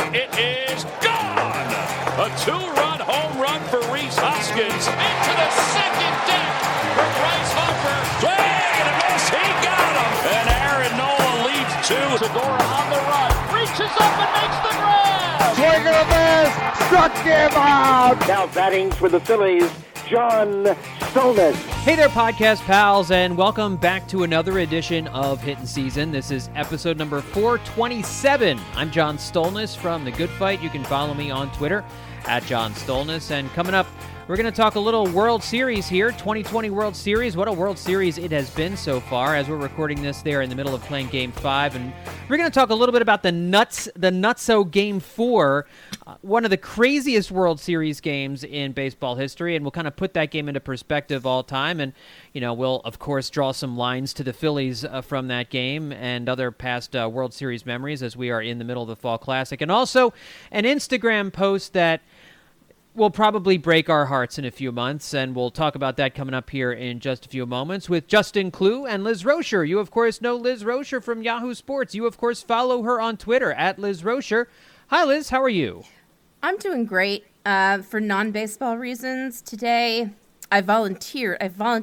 It is gone! A two-run home run for Rhys Hoskins. Into the second deck for Bryce Harper. Swing and a miss. He got him. And Aaron Nola leads two. Segura on the run. Reaches up and makes the grab. Swing and a miss. Struck him out. Now batting for the Phillies, John Stolnis. Hey there, podcast pals, and welcome back to another edition of Hittin' Season. This is episode number 427. I'm John Stolnis from The Good Fight. You can follow me on Twitter at John Stolnis. And coming up, we're going to talk a little World Series here, 2020 World Series. What a World Series it has been so far. As we're recording this, they're in the middle of playing Game 5. And we're going to talk a little bit about the nutso Game 4, one of the craziest World Series games in baseball history. And we'll kind of put that game into perspective all time. And, you know, we'll, of course, draw some lines to the Phillies from that game and other past World Series memories as we are in the middle of the Fall Classic. And also an Instagram post that will probably break our hearts in a few months, and we'll talk about that coming up here in just a few moments with Justin Klugh and Liz Rocher. You, of course, know Liz Rocher from Yahoo Sports. You, of course, follow her on Twitter at Liz Rocher. Hi, Liz. How are you? I'm doing great. For non-baseball reasons, today I voluntarily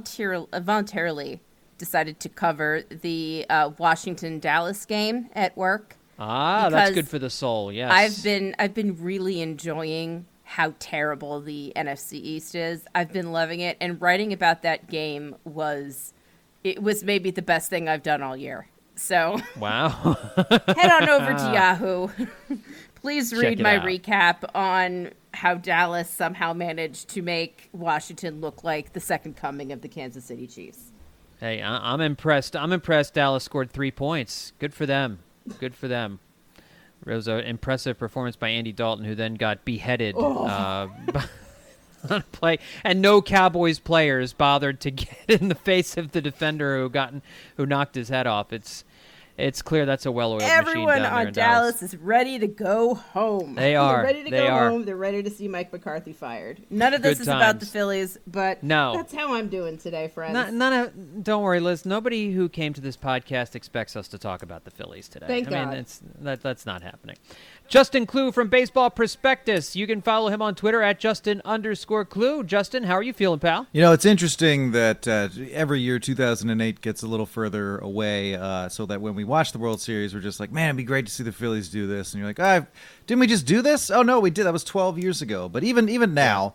decided to cover the Washington-Dallas game at work. Ah, that's good for the soul. Yes, I've been really enjoying how terrible the NFC East is. I've been loving it, and writing about that game was maybe the best thing I've done all year. So, wow. Head on over to Yahoo. Please read my out. recap on how Dallas somehow managed to make Washington look like the second coming of the Kansas City Chiefs. Hey, I'm impressed. I'm impressed Dallas scored 3 points. Good for them. Good for them. It was an impressive performance by Andy Dalton, who then got beheaded on a play, and no Cowboys players bothered to get in the face of the defender who knocked his head off. It's clear that's a well-oiled machine down there in Dallas. Everyone on Dallas is ready to go home. They are. They're ready to go home. They're ready to see Mike McCarthy fired. None of this is about the Phillies, but that's how I'm doing today, friends. Don't worry, Liz. Nobody who came to this podcast expects us to talk about the Phillies today. Thank God. I mean, that's not happening. Justin Klugh from Baseball Prospectus. You can follow him on Twitter at Justin_Klugh. Justin, how are you feeling, pal? You know, it's interesting that every year 2008 gets a little further away, so that when we watch the World Series, we're just like, man, it'd be great to see the Phillies do this. And you're like, didn't we just do this? Oh, no, we did. That was 12 years ago. But even now,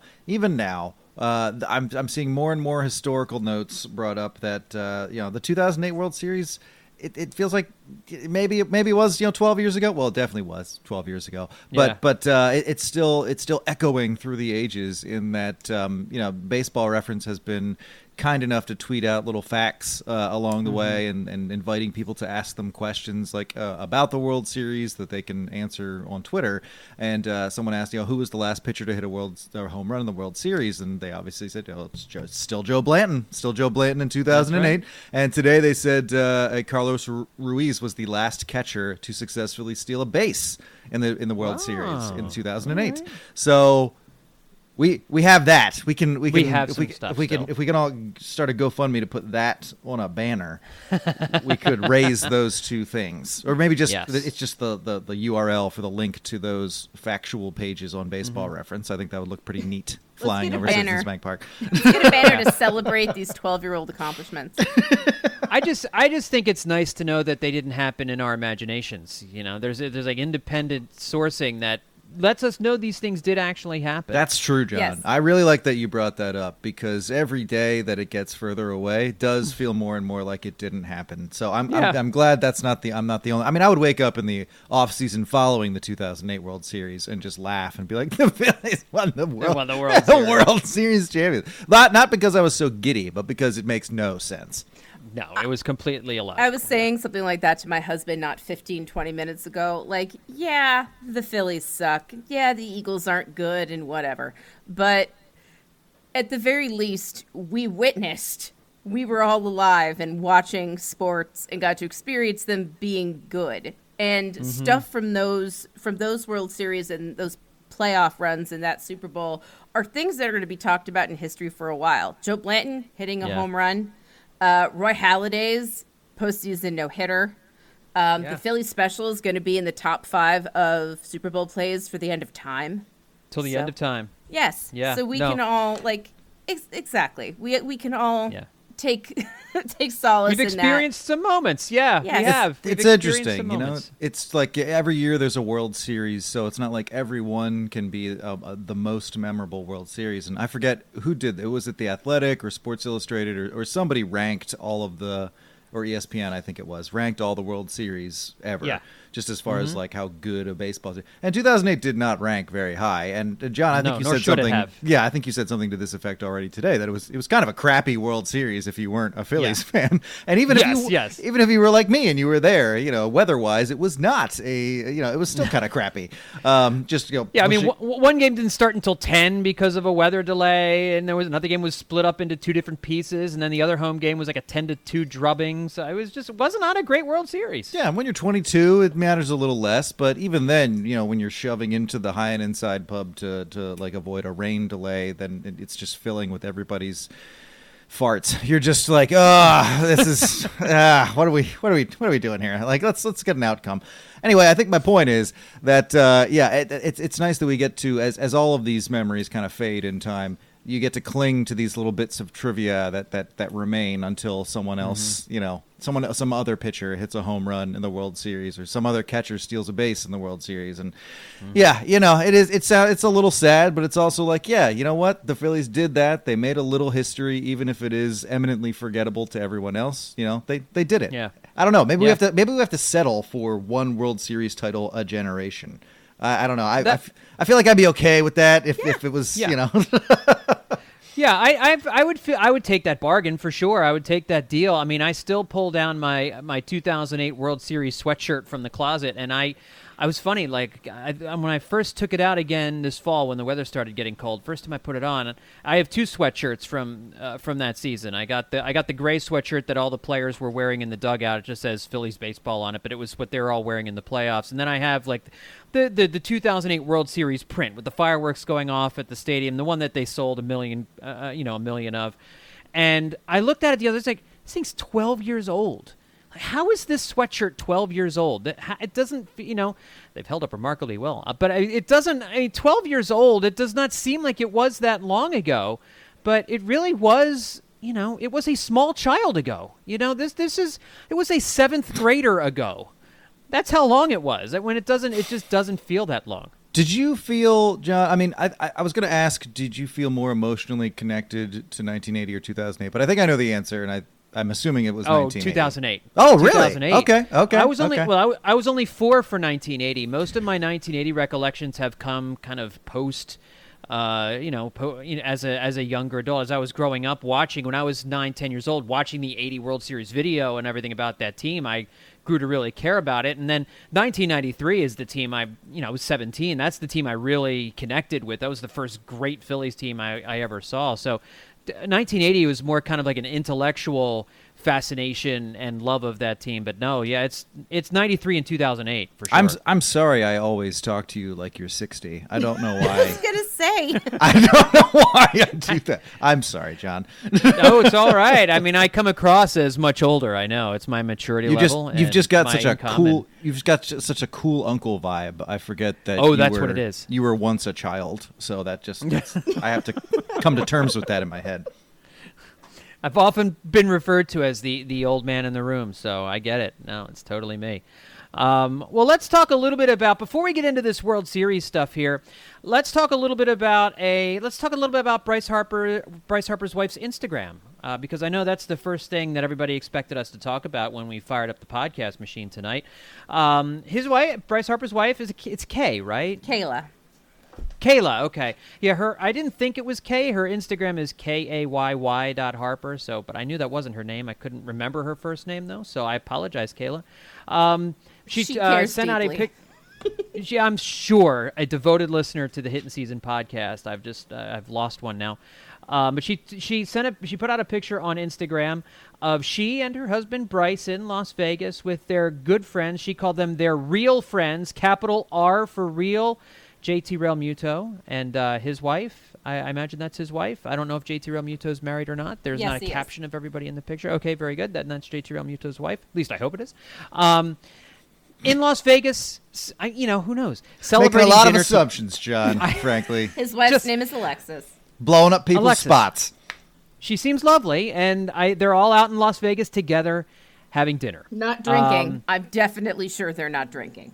I'm seeing more and more historical notes brought up that, the 2008 World Series, it feels like maybe it was 12 years ago. Well, it definitely was 12 years ago. But it's still echoing through the ages in that Baseball Reference has been kind enough to tweet out little facts along the way and inviting people to ask them questions like about the World Series that they can answer on Twitter. And someone asked, who was the last pitcher to hit a home run in the World Series? And they obviously said, it's still Joe Blanton. Still Joe Blanton in 2008. Right. And today they said Carlos Ruiz was the last catcher to successfully steal a base in the World Series in 2008. Right. So we have that. We can if we can all start a GoFundMe to put that on a banner, we could raise those two things, or maybe just it's just the URL for the link to those factual pages on Baseball Reference. I think that would look pretty neat. Flying over Citizens Bank Park. Let's get a banner to celebrate these 12-year-old accomplishments. I just think it's nice to know that they didn't happen in our imaginations. There's like independent sourcing that lets us know these things did actually happen. That's true, John. Yes. I really like that you brought that up, because every day that it gets further away does feel more and more like it didn't happen. So I'm glad I'm not the only. I mean, I would wake up in the off season following the 2008 World Series and just laugh and be like, the Phillies won the World Series champion. Not because I was so giddy, but because it makes no sense. No, it was completely illogical. I was saying something like that to my husband not 15, 20 minutes ago. Like, yeah, the Phillies suck. Yeah, the Eagles aren't good and whatever. But at the very least, we were all alive and watching sports and got to experience them being good. And stuff from those World Series and those playoff runs and that Super Bowl are things that are going to be talked about in history for a while. Joe Blanton hitting a home run. Roy Halladay's postseason no-hitter. The Philly special is going to be in the top 5 of Super Bowl plays for the end of time. Till the end of time. Yes. Yeah. So we can all exactly. We can all take solace in that. We've experienced some moments. Yeah, yes. we have. It's interesting, you know. It's like every year there's a World Series, so it's not like every one can be the most memorable World Series. And I forget who did it. Was it The Athletic or Sports Illustrated or somebody ranked all of the, or ESPN, I think it was, ranked all the World Series ever. Yeah. Just as far as like how good a baseball team. And 2008 did not rank very high. And John, I think you said something. Yeah, I think you said something to this effect already today, that it was kind of a crappy World Series if you weren't a Phillies fan. And even if you were like me and you were there, you know, weather-wise, it was not it was still kind of crappy. Yeah, I mean, one game didn't start until 10 because of a weather delay, and there was another game was split up into 2 different pieces, and then the other home game was like a 10-2 drubbing. So it wasn't a great World Series. Yeah, and when you're 22, it matters a little less, but even then, you know, when you're shoving into the high and inside pub to like avoid a rain delay, then it's just filling with everybody's farts. You're just like, this is what are we doing here? Like, let's get an outcome. Anyway, I think my point is that it's nice that we get to, as all of these memories kind of fade in time, you get to cling to these little bits of trivia that remain until someone else, some other pitcher hits a home run in the World Series, or some other catcher steals a base in the World Series. And it's a little sad, but it's also like, you know what? The Phillies did that. They made a little history, even if it is eminently forgettable to everyone else. You know, they did it. Yeah. I don't know. Maybe we have to settle for one World Series title a generation. I don't know. I feel like I'd be okay with that if it was, you know. Yeah, I would take that bargain for sure. I would take that deal. I mean, I still pull down my 2008 World Series sweatshirt from the closet, and I was funny. Like when I first took it out again this fall when the weather started getting cold. First time I put it on, I have 2 sweatshirts from that season. I got the gray sweatshirt that all the players were wearing in the dugout. It just says Phillies baseball on it, but it was what they were all wearing in the playoffs. And then I have like the 2008 World Series print with the fireworks going off at the stadium, the one that they sold a million of. And I looked at it the other day. It's like, this thing's 12 years old. How is this sweatshirt 12 years old? It doesn't, they've held up remarkably well. But it doesn't, 12 years old, it does not seem like it was that long ago. But it really was, it was a small child ago. It was a 7th grader ago. That's how long it was. When it just doesn't feel that long. Did you feel, John, I mean, I was going to ask, did you feel more emotionally connected to 1980 or 2008? But I think I know the answer, and I'm assuming it was 1980. 2008. Oh, really? 2008. Okay. I was only I was only 4 for 1980. Most of my 1980 recollections have come kind of post, as a younger adult, as I was growing up watching. When I was 9-10 years old, watching the 80 World Series video and everything about that team, I grew to really care about it. And then 1993 is the team I was 17. That's the team I really connected with. That was the first great Phillies team I ever saw. So 1980 was more kind of like an intellectual fascination and love of that team, but no, it's 93 and 2008 for sure. I'm sorry I always talk to you like you're 60. I don't know why. I was gonna say. I don't know why I do that. I'm sorry, John. No, it's all right. I mean, I come across as much older. I know it's my maturity level. You've just got such a cool. You've got such a cool uncle vibe. I forget that. Oh, that's what it is. You were once a child, so that I have to come to terms with that in my head. I've often been referred to as the old man in the room, so I get it. No, it's totally me. Well, let's talk a little bit about, before we get into this World Series stuff here, let's talk a little bit about Bryce Harper's wife's Instagram, because I know that's the first thing that everybody expected us to talk about when we fired up the podcast machine tonight. His wife, Bryce Harper's wife, it's Kay, right? Kayla, okay. Yeah, I didn't think it was Kay. Her Instagram is KAYY.Harper, but I knew that wasn't her name. I couldn't remember her first name, though, so I apologize, Kayla. She cares sent deeply. out a pic. I'm sure a devoted listener to the Hit and Season podcast. I've lost one now. But she put out a picture on Instagram of she and her husband Bryce in Las Vegas with their good friends. She called them their real friends, capital R for real, JT Realmuto and his wife. I imagine that's his wife. I don't know if JT Realmuto is married or not. There's not a caption of everybody in the picture. Okay, very good. That's JT Realmuto's wife. At least I hope it is. In Las Vegas, who knows? Making a lot of assumptions, John, frankly. His wife's name is Alexis. Blowing up people's spots. She seems lovely, and they're all out in Las Vegas together having dinner. Not drinking. I'm definitely sure they're not drinking.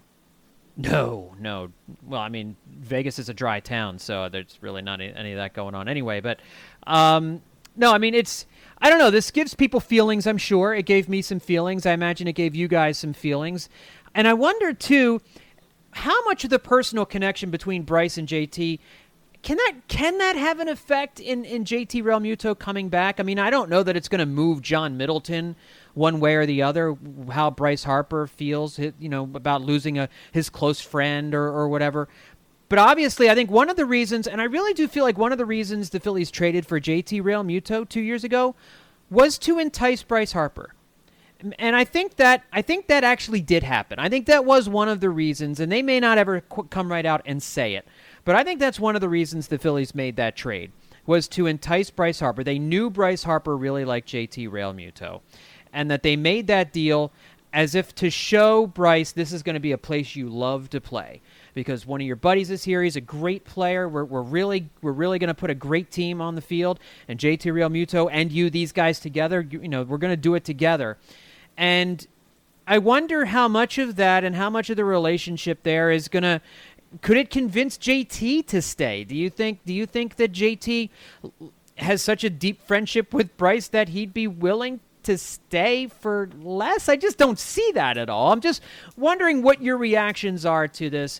No. Well, I mean, Vegas is a dry town, so there's really not any of that going on anyway. But, no, I mean, I don't know. This gives people feelings, I'm sure. It gave me some feelings. I imagine it gave you guys some feelings. And I wonder, too, how much of the personal connection between Bryce and JT, can that have an effect in JT Realmuto coming back? I mean, I don't know that it's going to move John Middleton one way or the other, how Bryce Harper feels, about losing his close friend or whatever. But obviously, I think one of the reasons, and I really do feel like one of the reasons the Phillies traded for JT Realmuto 2 years ago was to entice Bryce Harper. And I think that actually did happen. I think that was one of the reasons, and they may not ever come right out and say it, but I think that's one of the reasons the Phillies made that trade, was to entice Bryce Harper. They knew Bryce Harper really liked JT Realmuto, and that they made that deal as if to show Bryce this is going to be a place you love to play, because one of your buddies is here. He's a great player. We're really going to put a great team on the field, and JT Realmuto and these guys together, we're going to do it together. And I wonder how much of that and how much of the relationship there is could it convince JT to stay? Do you think that JT has such a deep friendship with Bryce that he'd be willing to stay for less? I just don't see that at all. I'm just wondering what your reactions are to this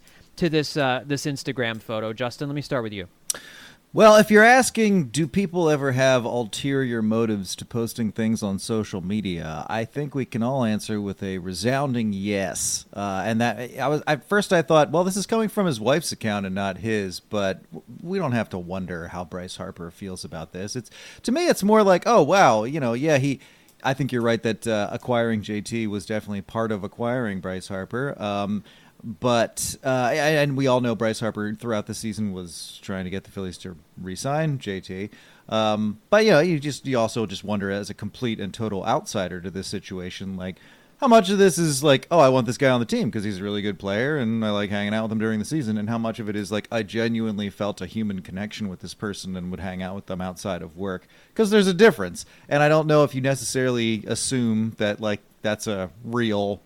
Instagram photo. Justin, let me start with you. Well, if you're asking, do people ever have ulterior motives to posting things on social media, I think we can all answer with a resounding yes. And that at first I thought, well, this is coming from his wife's account and not his, but we don't have to wonder how Bryce Harper feels about this. To me, it's more like, oh wow, I think you're right that acquiring JT was definitely part of acquiring Bryce Harper. But and we all know Bryce Harper throughout the season was trying to get the Phillies to re-sign JT. But you also just wonder, as a complete and total outsider to this situation, like how much of this is like, oh, I want this guy on the team because he's a really good player and I like hanging out with him during the season, and how much of it is like I genuinely felt a human connection with this person and would hang out with them outside of work, because there's a difference. And I don't know if you necessarily assume that like that's a real,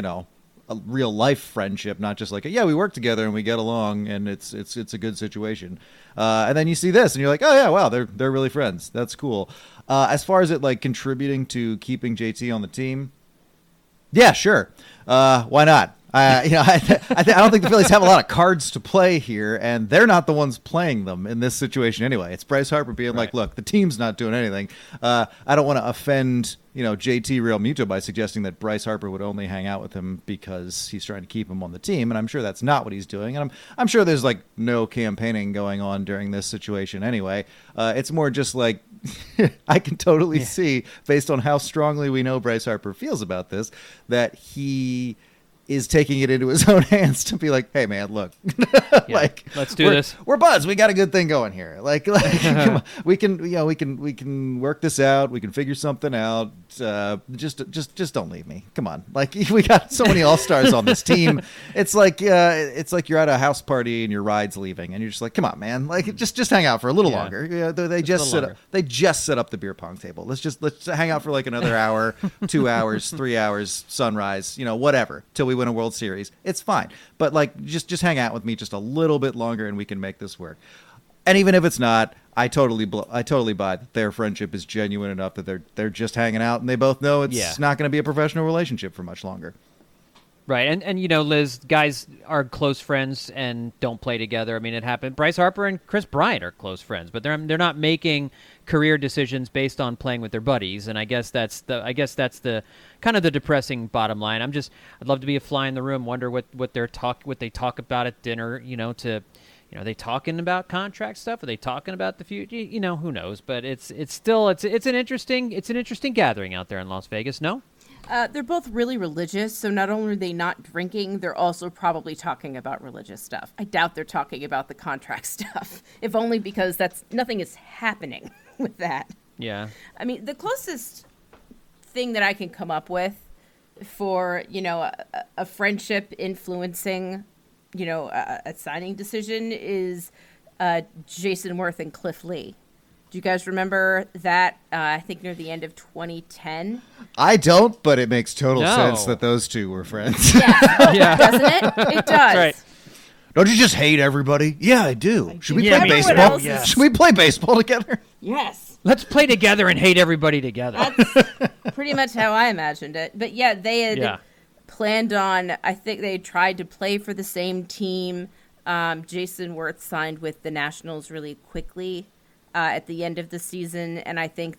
a real life friendship, not just like, yeah, we work together and we get along and it's a good situation. And then you see this and you're like, oh yeah, wow, they're really friends. That's cool. As far as it like contributing to keeping JT on the team, yeah, sure. Why not? I don't think the Phillies have a lot of cards to play here, and they're not the ones playing them in this situation anyway. It's Bryce Harper being like, look, the team's not doing anything. I don't want to offend, JT Realmuto by suggesting that Bryce Harper would only hang out with him because he's trying to keep him on the team, and I'm sure that's not what he's doing. And I'm sure there's like no campaigning going on during this situation anyway. It's more just like I can totally see, based on how strongly we know Bryce Harper feels about this, that he is taking it into his own hands to be like, hey man, look, like, let's do this. We're buds. We got a good thing going here. Like come on. we can work this out. We can figure something out. Just don't leave me. Come on. Like, we got so many all-stars on this team. It's like you're at a house party and your ride's leaving and you're just like, come on, man. Like, just hang out for a little longer. Yeah, they just set up the beer pong table. Let's hang out for like another hour, 2 hours, 3 hours, sunrise, whatever, till we win a World Series. It's fine. But like, just hang out with me just a little bit longer and we can make this work. And even if it's not, I totally buy that their friendship is genuine enough that they're just hanging out and they both know it's not going to be a professional relationship for much longer. Right. And Liz, guys are close friends and don't play together. I mean, it happened. Bryce Harper and Chris Bryant are close friends, but they're not making career decisions based on playing with their buddies. And I guess that's the kind of the depressing bottom line. I'd love to be a fly in the room, wonder what they talk about at dinner, are they talking about contract stuff? Are they talking about the future? Who knows? But it's an interesting gathering out there in Las Vegas. No? They're both really religious, so not only are they not drinking, they're also probably talking about religious stuff. I doubt they're talking about the contract stuff, if only because nothing is happening with that. Yeah. I mean, the closest thing that I can come up with for, a friendship influencing, a signing decision is Jason Worth and Cliff Lee. Do you guys remember that? I think near the end of 2010. I don't, but it makes total sense that those two were friends. Yeah, doesn't it? It does. Right. Don't you just hate everybody? Yeah, I do. Should we Yeah, play everyone baseball? else is- Should we play baseball together? Yes. Let's play together and hate everybody together. That's pretty much how I imagined it. But yeah, they had planned on, I think they tried to play for the same team. Jason Worth signed with the Nationals really quickly at the end of the season, and I think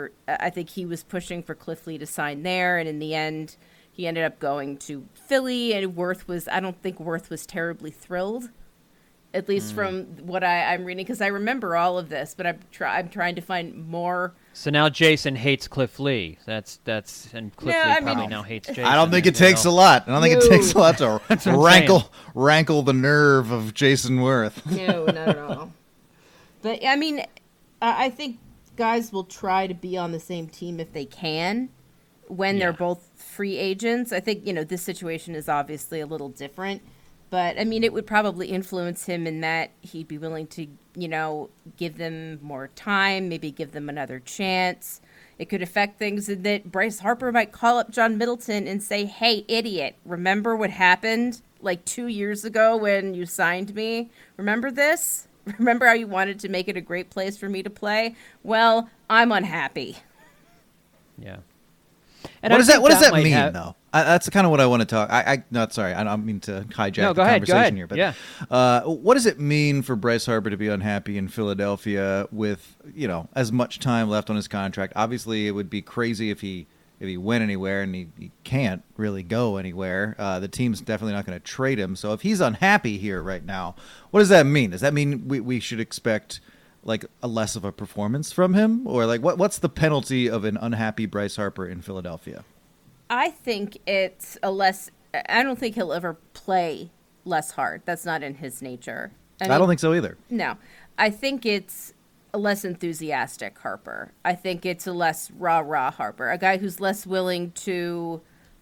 he was pushing for Cliff Lee to sign there, and in the end, he ended up going to Philly, and I don't think Worth was terribly thrilled, at least from what I'm reading, because I remember all of this, but I'm trying to find more. So now Jason hates Cliff Lee. And Cliff Lee probably now hates Jason. I don't think it takes a lot. I don't think it takes a lot to rankle the nerve of Jason Worth. No, not at all. But I mean, I think guys will try to be on the same team if they can when they're both free agents. I think, this situation is obviously a little different. But, I mean, it would probably influence him in that he'd be willing to, give them more time, maybe give them another chance. It could affect things in that Bryce Harper might call up John Middleton and say, hey, idiot, remember what happened like 2 years ago when you signed me? Remember this? Remember how you wanted to make it a great place for me to play? Well, I'm unhappy. Yeah. And what does that mean, though? That's kind of what I want to talk. I don't mean to hijack the conversation here, but what does it mean for Bryce Harper to be unhappy in Philadelphia with as much time left on his contract? Obviously, it would be crazy if he went anywhere, and he can't really go anywhere. The team's definitely not going to trade him. So if he's unhappy here right now, what does that mean? Does that mean we should expect like a less of a performance from him, or like what's the penalty of an unhappy Bryce Harper in Philadelphia? I think it's I don't think he'll ever play less hard. That's not in his nature. I don't think so either. No. I think it's a less enthusiastic Harper. I think it's a less rah-rah Harper. A guy who's less willing to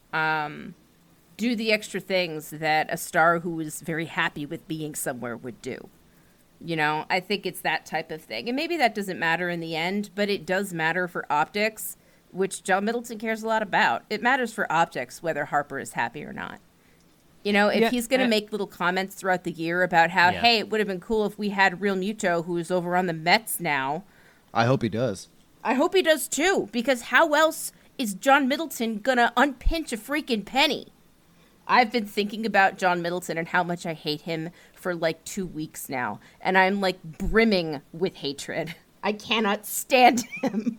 do the extra things that a star who is very happy with being somewhere would do. I think it's that type of thing. And maybe that doesn't matter in the end, but it does matter for optics, which John Middleton cares a lot about. It matters for optics whether Harper is happy or not. If he's going to make little comments throughout the year about how, hey, it would have been cool if we had Real Muto, who is over on the Mets now. I hope he does. I hope he does, too, because how else is John Middleton going to unpinch a freaking penny? I've been thinking about John Middleton and how much I hate him for like 2 weeks now, and I'm like brimming with hatred. I cannot stand him.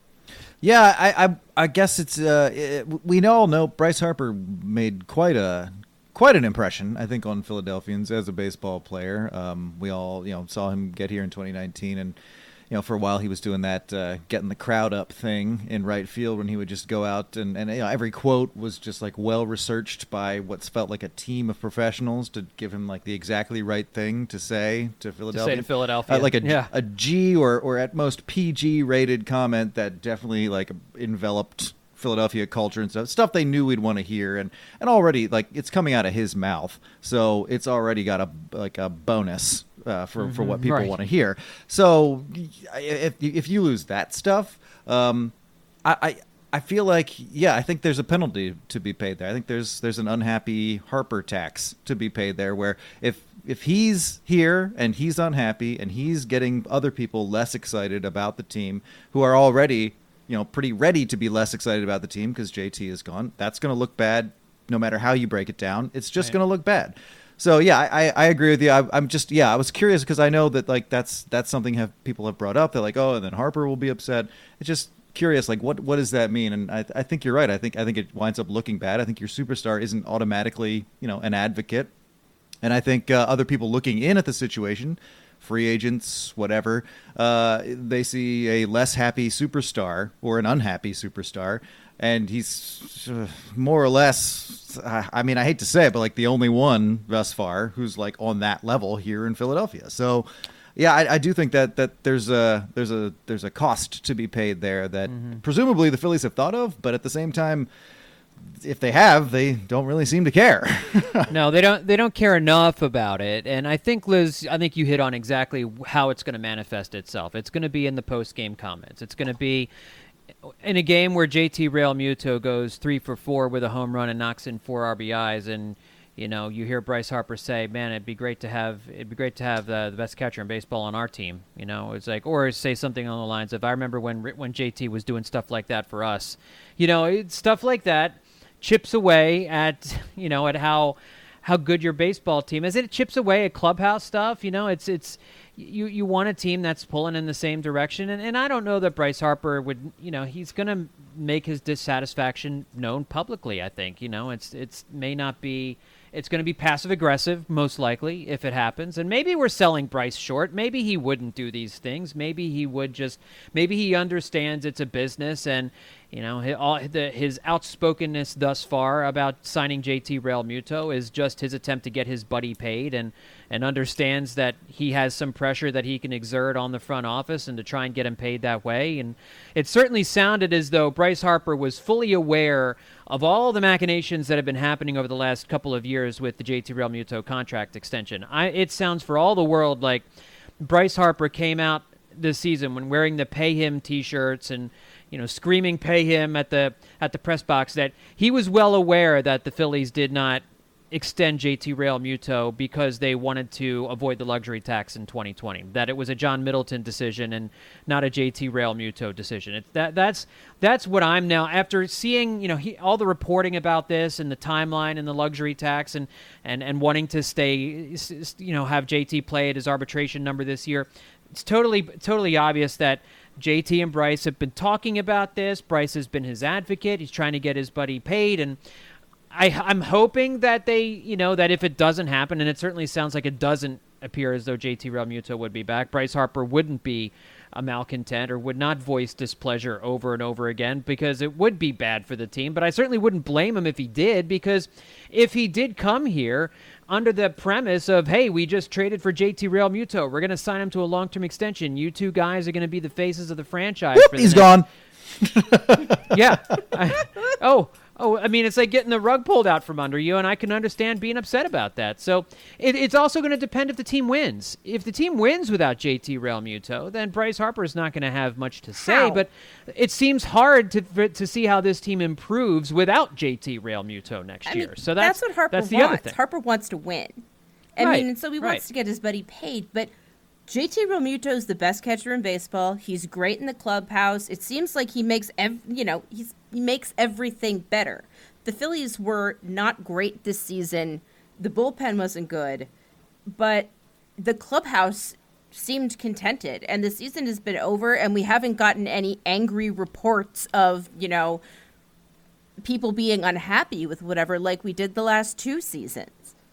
Yeah, I guess it's we all know Bryce Harper made quite an impression, I think, on Philadelphians as a baseball player. We all saw him get here in 2019, and for a while he was doing that getting the crowd up thing in right field when he would just go out and every quote was just like well researched by what's felt like a team of professionals to give him like the exactly right thing to say to Philadelphia. Like a G or at most PG rated comment that definitely like enveloped Philadelphia culture and stuff they knew we'd want to hear, and already like it's coming out of his mouth, so it's already got a bonus for what people want to hear. So if you lose that stuff, I feel like I think there's a penalty to be paid there. I think there's an unhappy Harper tax to be paid there, where if he's here and he's unhappy and he's getting other people less excited about the team who are already pretty ready to be less excited about the team because JT is gone, that's going to look bad no matter how you break it down. It's just going to look bad. So, I agree with you. I'm just, I was curious because I know that, like, that's something people have brought up. They're like, oh, and then Harper will be upset. It's just curious, like, what does that mean? And I think you're right. I think it winds up looking bad. I think your superstar isn't automatically, an advocate. And I think other people looking in at the situation, free agents, whatever, they see a less happy superstar or an unhappy superstar, and he's more or less, I mean, I hate to say it, but like the only one thus far who's like on that level here in Philadelphia. So, yeah, I do think that there's a cost to be paid there that presumably the Phillies have thought of, but at the same time, if they have, they don't really seem to care. No, they don't care enough about it. And I think, Liz, you hit on exactly how it's going to manifest itself. It's going to be in the post-game comments. It's going to be in a game where JT Realmuto goes 3 for 4 with a home run and knocks in 4 RBIs, and you hear Bryce Harper say, "Man, it'd be great to have the best catcher in baseball on our team." It's like, or say something on the lines of, "I remember when JT was doing stuff like that for us." Stuff like that chips away at at how good your baseball team is. It chips away at clubhouse stuff. It's you want a team that's pulling in the same direction, and I don't know that Bryce Harper would. He's going to make his dissatisfaction known publicly. I think it's may not be. It's going to be passive aggressive, most likely, if it happens. And maybe we're selling Bryce short. Maybe he wouldn't do these things. Maybe he would maybe he understands it's a business, and his outspokenness thus far about signing JT Realmuto is just his attempt to get his buddy paid, and understands that he has some pressure that he can exert on the front office and to try and get him paid that way. And it certainly sounded as though Bryce Harper was fully aware of all the machinations that have been happening over the last couple of years with the JT Realmuto contract extension. It sounds for all the world like Bryce Harper came out this season when wearing the "Pay Him" T-shirts and screaming "Pay him" at the press box, that he was well aware that the Phillies did not extend JT Realmuto because they wanted to avoid the luxury tax in 2020. That it was a John Middleton decision and not a JT Realmuto decision. That's what I'm now, after seeing all the reporting about this and the timeline and the luxury tax and wanting to stay have JT play at his arbitration number this year. It's totally obvious that JT and Bryce have been talking about this. Bryce has been his advocate. He's trying to get his buddy paid, and I'm hoping that that if it doesn't happen, and it certainly sounds like it doesn't appear as though JT Realmuto would be back, Bryce Harper wouldn't be a malcontent or would not voice displeasure over and over again, because it would be bad for the team. But I certainly wouldn't blame him if he did, because if he did come here under the premise of, hey, we just traded for JT Realmuto, we're going to sign him to a long-term extension, you two guys are going to be the faces of the franchise. Whoop, he's gone. Yeah. I mean, it's like getting the rug pulled out from under you, and I can understand being upset about that. So it's also going to depend if the team wins. If the team wins without JT Realmuto, then Bryce Harper is not going to have much to say. But it seems hard to see how this team improves without JT Realmuto next year. So that's what Harper wants. The other thing. Harper wants to win. And so he wants right. to get his buddy paid, but JT Realmuto is the best catcher in baseball. He's great in the clubhouse. It seems like he makes he makes everything better. The Phillies were not great this season. The bullpen wasn't good, but the clubhouse seemed contented. And the season has been over, and we haven't gotten any angry reports of people being unhappy with whatever, like we did the last 2 seasons.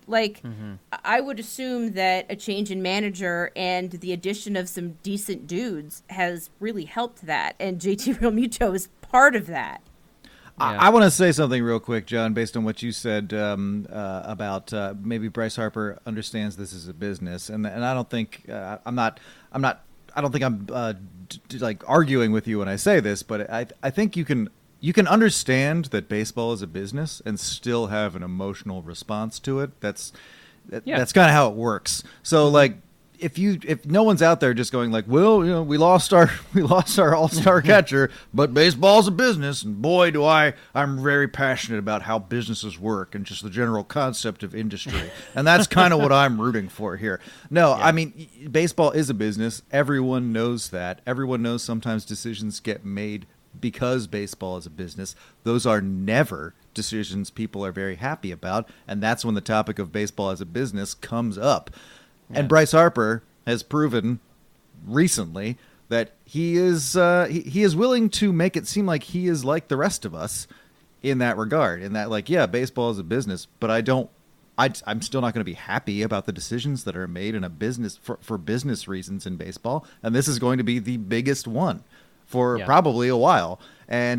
I would assume that a change in manager and the addition of some decent dudes has really helped that, and JT Realmuto is part of that. Yeah. I want to say something real quick, John, based on what you said about maybe Bryce Harper understands this is a business, and I don't think I don't think I'm like arguing with you when I say this, but I think you can understand that baseball is a business and still have an emotional response to it. That's kind of how it works. So like if no one's out there just going like, well, we lost our all-star catcher, but baseball's a business, and boy I'm very passionate about how businesses work and just the general concept of industry. And that's kind of what I'm rooting for here. No, yeah. I mean, baseball is a business. Everyone knows that. Everyone knows sometimes decisions get made because baseball is a business. Those are never decisions people are very happy about, and that's when the topic of baseball as a business comes up. Yeah. And Bryce Harper has proven recently that he is willing to make it seem like he is like the rest of us in that regard, in that, like, yeah, baseball is a business, but I'm still not going to be happy about the decisions that are made in a business for business reasons in baseball, and this is going to be the biggest one for probably a while. And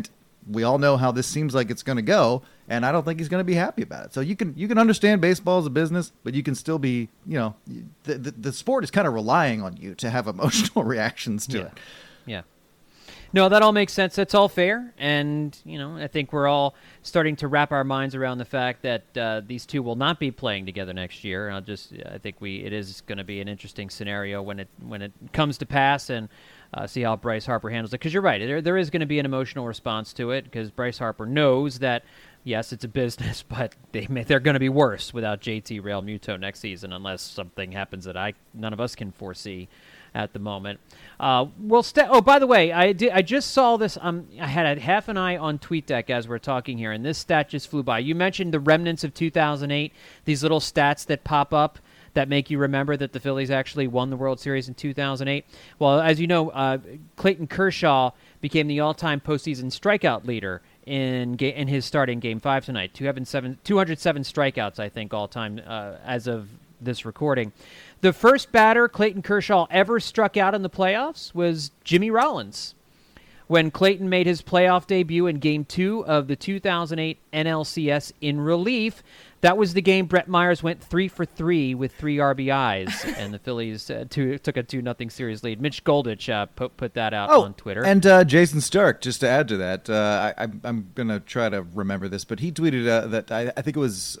we all know how this seems like it's going to go, and I don't think he's going to be happy about it. So you can understand baseball as a business, but you can still be, the sport is kind of relying on you to have emotional reactions to it. Yeah. No, that all makes sense. That's all fair. And, I think we're all starting to wrap our minds around the fact that these two will not be playing together next year. And I think it is going to be an interesting scenario when it comes to pass, and see how Bryce Harper handles it. Because you're right, there is going to be an emotional response to it, because Bryce Harper knows that, yes, it's a business, but they're going to be worse without JT Realmuto next season, unless something happens that none of us can foresee at the moment. By the way, I just saw this. I had half an eye on TweetDeck as we're talking here, and this stat just flew by. You mentioned the remnants of 2008, these little stats that pop up that make you remember that the Phillies actually won the World Series in 2008. Well, as you know, Clayton Kershaw became the all-time postseason strikeout leader in his start in Game 5 tonight. 207 strikeouts, I think, all-time as of this recording. The first batter Clayton Kershaw ever struck out in the playoffs was Jimmy Rollins, when Clayton made his playoff debut in Game 2 of the 2008 NLCS in relief. That was the game Brett Myers went 3 for 3 with 3 RBIs, and the Phillies took a 2-0 series lead. Mitch Goldich put that out on Twitter. And Jason Stark, just to add to that, I'm going to try to remember this, but he tweeted that I think it was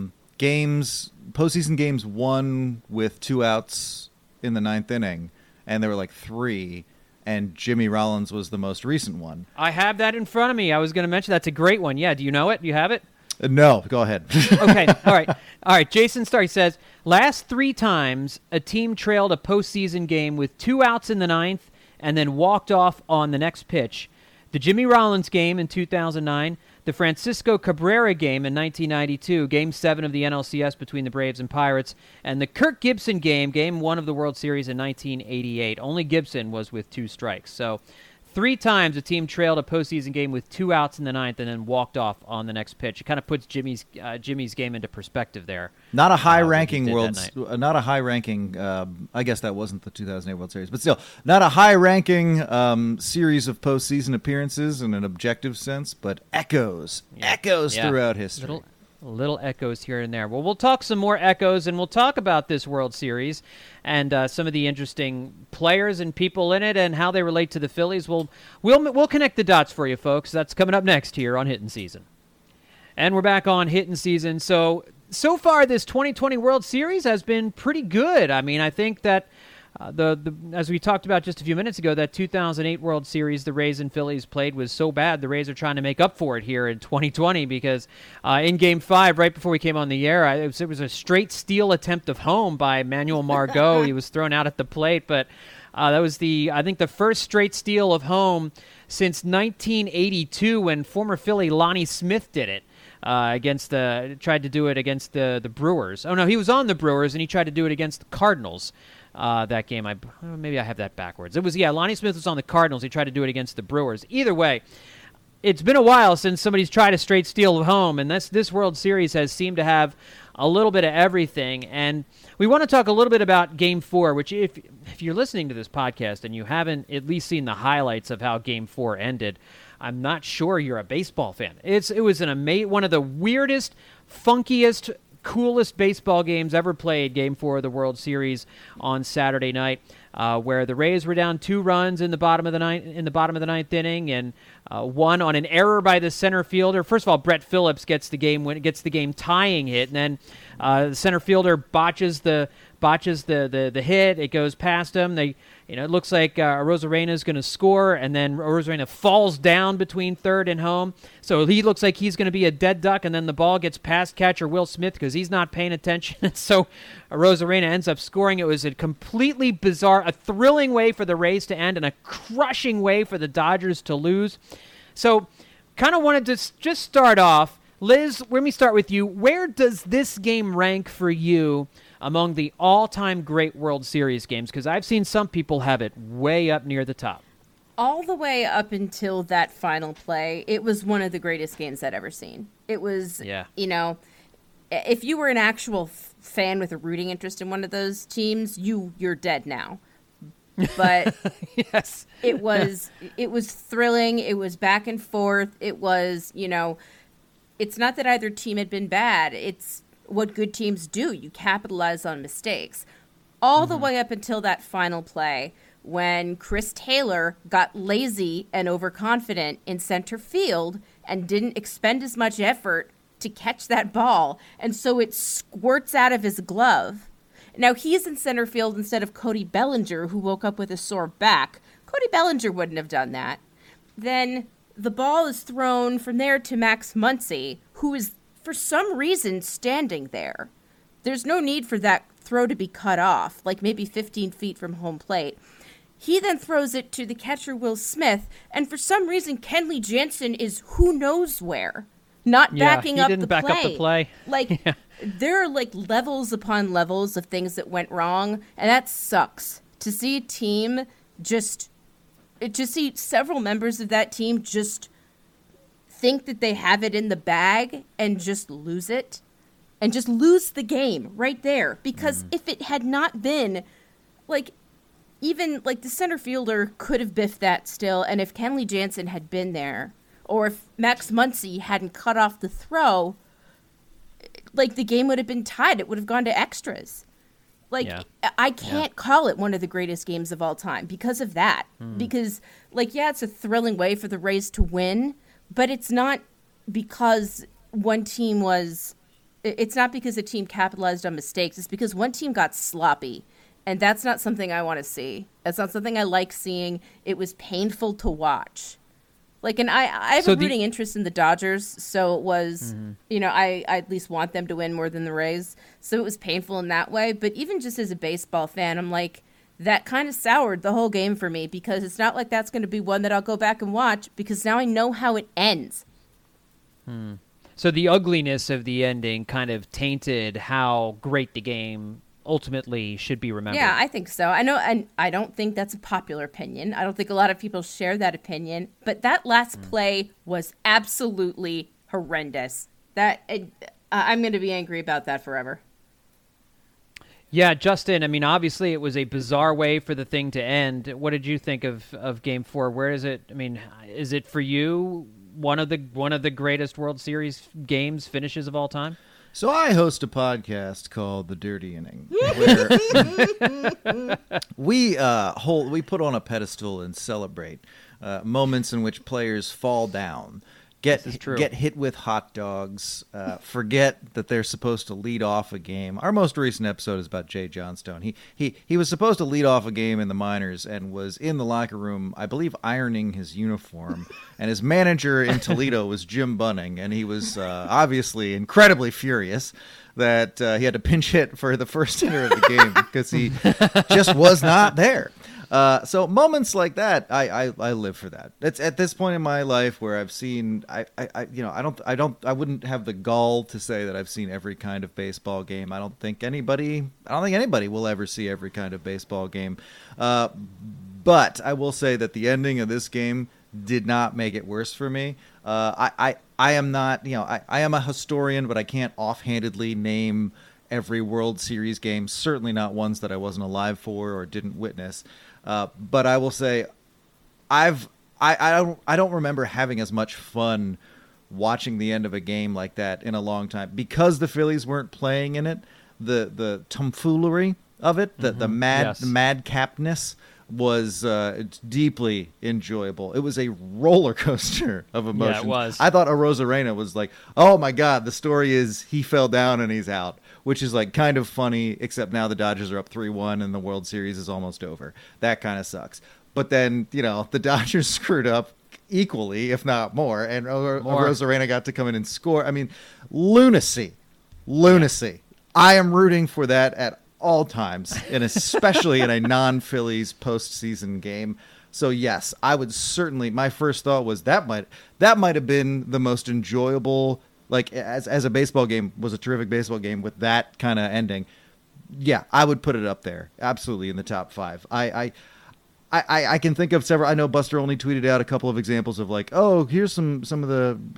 postseason games won with 2 outs in the 9th inning, and there were like 3, and Jimmy Rollins was the most recent one. I have that in front of me. I was going to mention that's a great one. Yeah, do you know it? Do you have it? No, go ahead. Okay, all right. Jason Stark says, last 3 times a team trailed a postseason game with 2 outs in the 9th and then walked off on the next pitch. The Jimmy Rollins game in 2009, the Francisco Cabrera game in 1992, Game 7 of the NLCS between the Braves and Pirates, and the Kirk Gibson game, Game 1 of the World Series in 1988. Only Gibson was with 2 strikes. So 3 times a team trailed a postseason game with 2 outs in the 9th and then walked off on the next pitch. It kind of puts Jimmy's game into perspective there. Not a high-ranking I guess that wasn't the 2008 World Series, but still, not a high-ranking series of postseason appearances in an objective sense, but echoes throughout history. Little echoes here and there. Well, we'll talk some more echoes, and we'll talk about this World Series and some of the interesting players and people in it and how they relate to the Phillies. We'll connect the dots for you, folks. That's coming up next here on Hittin' Season. And we're back on Hittin' Season. So far, this 2020 World Series has been pretty good. I mean, I think that as we talked about just a few minutes ago, that 2008 World Series the Rays and Phillies played was so bad, the Rays are trying to make up for it here in 2020 because in Game 5, right before we came on the air, it was a straight steal attempt of home by Manuel Margot. He was thrown out at the plate, but that was I think the first straight steal of home since 1982 when former Philly Lonnie Smith did it. Tried to do it against the Brewers. Oh, no, he was on the Brewers, and he tried to do it against the Cardinals. That game, maybe I have that backwards. It was, Lonnie Smith was on the Cardinals. He tried to do it against the Brewers. Either way, it's been a while since somebody's tried a straight steal of home, and this World Series has seemed to have a little bit of everything. And we want to talk a little bit about Game 4, which if you're listening to this podcast and you haven't at least seen the highlights of how Game 4 ended, I'm not sure you're a baseball fan. It was one of the weirdest, funkiest, coolest baseball games ever played, Game 4 of the World Series on Saturday night, where the Rays were down 2 runs in the bottom of the ninth inning, and one on an error by the center fielder. First of all, Brett Phillips gets the game tying hit, and then the center fielder botches the hit. It goes past him. It looks like Arozarena is going to score, and then Arozarena falls down between third and home. So he looks like he's going to be a dead duck, and then the ball gets past catcher Will Smith because he's not paying attention. So Arozarena ends up scoring. It was a completely bizarre, a thrilling way for the Rays to end and a crushing way for the Dodgers to lose. So kind of wanted to just start off. Liz, let me start with you. Where does this game rank for you among the all-time great World Series games? Because I've seen some people have it way up near the top. All the way up until that final play, it was one of the greatest games I'd ever seen. It was, if you were an actual fan with a rooting interest in one of those teams, you're dead now. but Yes. it was thrilling. It was back and forth. It was, it's not that either team had been bad. It's what good teams do. You capitalize on mistakes. All the way up until that final play when Chris Taylor got lazy and overconfident in center field and didn't expend as much effort to catch that ball, and so it squirts out of his glove. Now, he's in center field instead of Cody Bellinger, who woke up with a sore back. Cody Bellinger wouldn't have done that. Then the ball is thrown from there to Max Muncy, who is, for some reason, standing there. There's no need for that throw to be cut off, like maybe 15 feet from home plate. He then throws it to the catcher, Will Smith, and for some reason, Kenley Jansen is who knows where, not backing up the play. Up the play. Like, there are like levels upon levels of things that went wrong, and that sucks. To see a team to see several members of that team just think that they have it in the bag and just lose it, and just lose the game right there. Because if it had not been, like, even like the center fielder could have biffed that still, and if Kenley Jansen had been there, or if Max Muncy hadn't cut off the throw, like, the game would have been tied. It would have gone to extras. Like, I can't call it one of the greatest games of all time because of that. Because, like, it's a thrilling way for the Rays to win, but it's not because one team was... It's not because a team capitalized on mistakes. It's because one team got sloppy, and that's not something I want to see. That's not something I like seeing. It was painful to watch. Like, and I have a rooting interest in the Dodgers, so it was, I at least want them to win more than the Rays. So it was painful in that way. But even just as a baseball fan, I'm like, that kind of soured the whole game for me, because it's not like that's going to be one that I'll go back and watch, because now I know how it ends. So the ugliness of the ending kind of tainted how great the game ultimately should be remembered. Yeah, I think so. I know, and I don't think that's a popular opinion. I don't think a lot of people share that opinion, but that last play was absolutely horrendous. That I'm going to be angry about that forever. Yeah, Justin, I mean, obviously it was a bizarre way for the thing to end. What did you think of Game 4? Where is it? I mean, is it for you one of the greatest World Series games finishes of all time? So I host a podcast called The Dirty Inning, where we put on a pedestal and celebrate moments in which players fall down, get hit with hot dogs, forget that they're supposed to lead off a game. Our most recent episode is about Jay Johnstone. He was supposed to lead off a game in the minors and was in the locker room, I believe, ironing his uniform. And his manager in Toledo was Jim Bunning, and he was obviously incredibly furious that he had to pinch hit for the first hitter of the game because he just was not there. So moments like that, I live for that. It's at this point in my life where I've seen, I wouldn't have the gall to say that I've seen every kind of baseball game. I don't think anybody will ever see every kind of baseball game. But I will say that the ending of this game did not make it worse for me. I am not, I am a historian, but I can't offhandedly name every World Series game, certainly not ones that I wasn't alive for or didn't witness. But I will say, I don't remember having as much fun watching the end of a game like that in a long time, because the Phillies weren't playing in it. The tomfoolery of it, the madcapness was deeply enjoyable. It was a roller coaster of emotion. Yeah, it was. I thought Arozarena was like, oh my God, the story is he fell down and he's out, which is like kind of funny, except now the Dodgers are up 3-1 and the World Series is almost over. That kind of sucks. But then, the Dodgers screwed up equally, if not more, and Arozarena got to come in and score. I mean, lunacy. I am rooting for that at all times, and especially in a non-Phillies postseason game. So yes, I would certainly. My first thought was that might have been the most enjoyable, like as a baseball game, was a terrific baseball game with that kind of ending. Yeah, I would put it up there, absolutely in the top 5. I can think of several. I know Buster only tweeted out a couple of examples of like, oh, here's some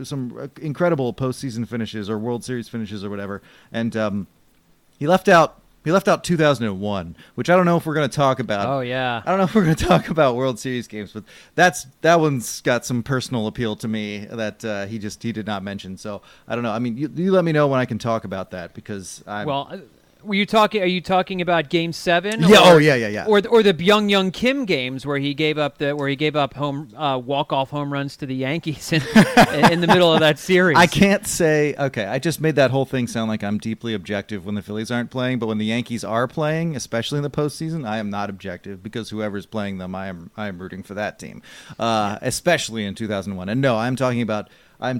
incredible postseason finishes or World Series finishes or whatever, and he left out He left out 2001, which I don't know if we're going to talk about. Oh, yeah. I don't know if we're going to talk about World Series games, but that one's got some personal appeal to me that he did not mention. So I don't know. I mean, you let me know when I can talk about that because Are you talking about Game 7? Yeah. Yeah. Or the Byung-Young Kim games where he gave up home walk-off home runs to the Yankees in the middle of that series. I can't say. Okay, I just made that whole thing sound like I'm deeply objective when the Phillies aren't playing, but when the Yankees are playing, especially in the postseason, I am not objective because whoever's playing them, I am rooting for that team, especially in 2001. And no, I'm talking about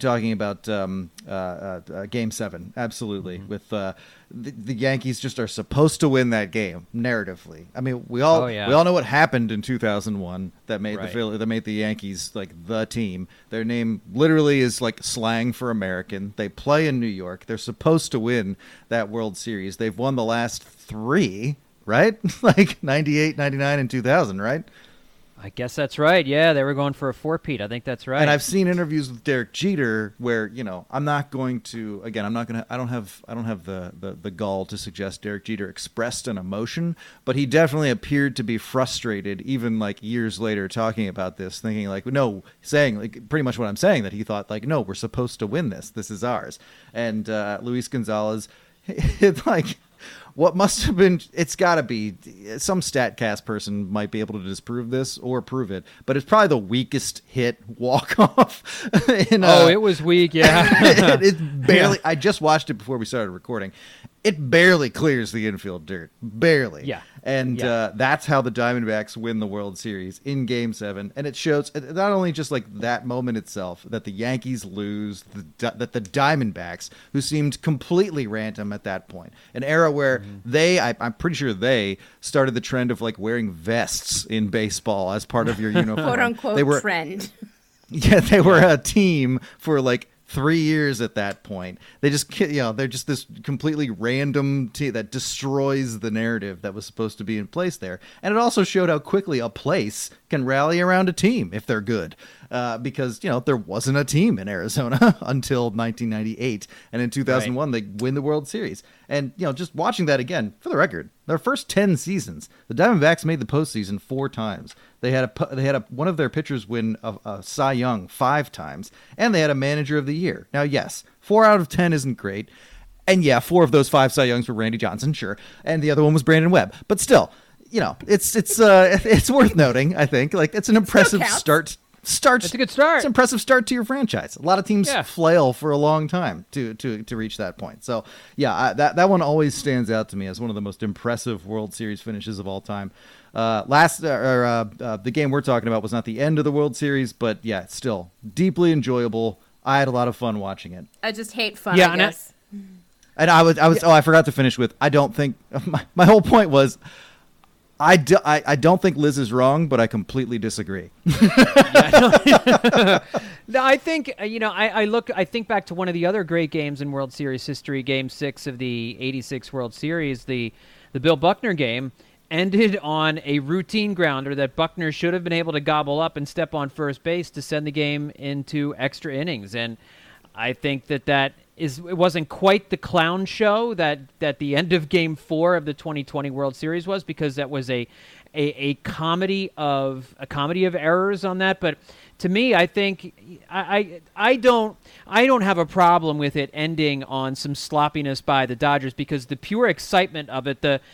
Game 7, absolutely. With the Yankees just are supposed to win that game narratively. I mean, we all know what happened in 2001 that made the Yankees like the team. Their name literally is like slang for American. They play in New York. They're supposed to win that World Series. They've won the last 3, right? Like 98, 99, and 2000, right? I guess that's right. Yeah, they were going for a 4-peat. I think that's right. And I've seen interviews with Derek Jeter where, I don't have the gall to suggest Derek Jeter expressed an emotion, but he definitely appeared to be frustrated even like years later talking about this, thinking like, no, saying like pretty much what I'm saying, that he thought like, no, we're supposed to win this. This is ours. And Luis Gonzalez, it's like, what must have been, it's got to be, some StatCast person might be able to disprove this or prove it, but it's probably the weakest hit walk-off. It was weak, yeah. It barely, I just watched it before we started recording. It barely clears the infield dirt. Barely. Yeah. And that's how the Diamondbacks win the World Series in Game 7. And it shows not only just like that moment itself, that the Yankees lose, that the Diamondbacks, who seemed completely random at that point, an era where I'm pretty sure they started the trend of like wearing vests in baseball as part of your uniform. Quote unquote trend. Yeah, they were a team for like 3 years at that point. They just, they're just this completely random team that destroys the narrative that was supposed to be in place there. And it also showed how quickly a place can rally around a team if they're good. Because, there wasn't a team in Arizona until 1998. And in 2001, They win the World Series. And, just watching that again, for the record, their first 10 seasons, the Diamondbacks made the postseason 4 times. They had one of their pitchers win a Cy Young 5 times, and they had a Manager of the Year. Now, yes, 4 out of 10 isn't great. And yeah, 4 of those 5 Cy Youngs were Randy Johnson, sure. And the other one was Brandon Webb. But still, it's worth noting, I think. Like, it's an impressive start. It's a good start. It's an impressive start to your franchise. A lot of teams flail for a long time to reach that point. So, yeah, that one always stands out to me as one of the most impressive World Series finishes of all time. The game we're talking about was not the end of the World Series, but yeah, it's still deeply enjoyable. I had a lot of fun watching it. I just hate fun, I guess. And I forgot to finish with, I don't think, my whole point was, I don't think Liz is wrong, but I completely disagree. No, I think, I think back to one of the other great games in World Series history, Game 6 of the 86 World Series, the Bill Buckner game, ended on a routine grounder that Buckner should have been able to gobble up and step on first base to send the game into extra innings. And I think that it wasn't quite the clown show that the end of Game 4 of the 2020 World Series was, because that was a comedy of errors on that. But to me, I think I don't have a problem with it ending on some sloppiness by the Dodgers, because the pure excitement of it, the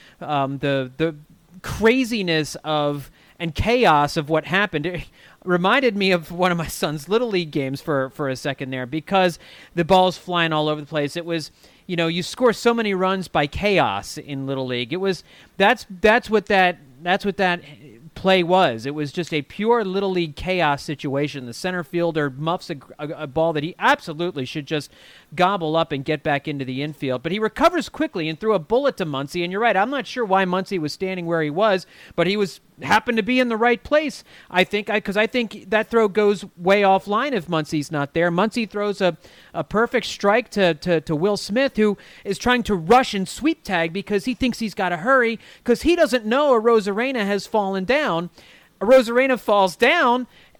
craziness of and chaos of what happened, it reminded me of one of my son's Little League games for a second there, because the ball's flying all over the place. It was, you score so many runs by chaos in Little League. It was that's what that play was. It was just a pure Little League chaos situation. The center fielder muffs a ball that he absolutely should just gobble up and get back into the infield. But he recovers quickly and threw a bullet to Muncy. And you're right, I'm not sure why Muncy was standing where he was, but he happened to be in the right place, I think, because I think that throw goes way offline if Muncy's not there. Muncy throws a perfect strike to Will Smith, who is trying to rush and sweep tag because he thinks he's got to hurry, because he doesn't know Arozarena has fallen down. Arozarena falls down,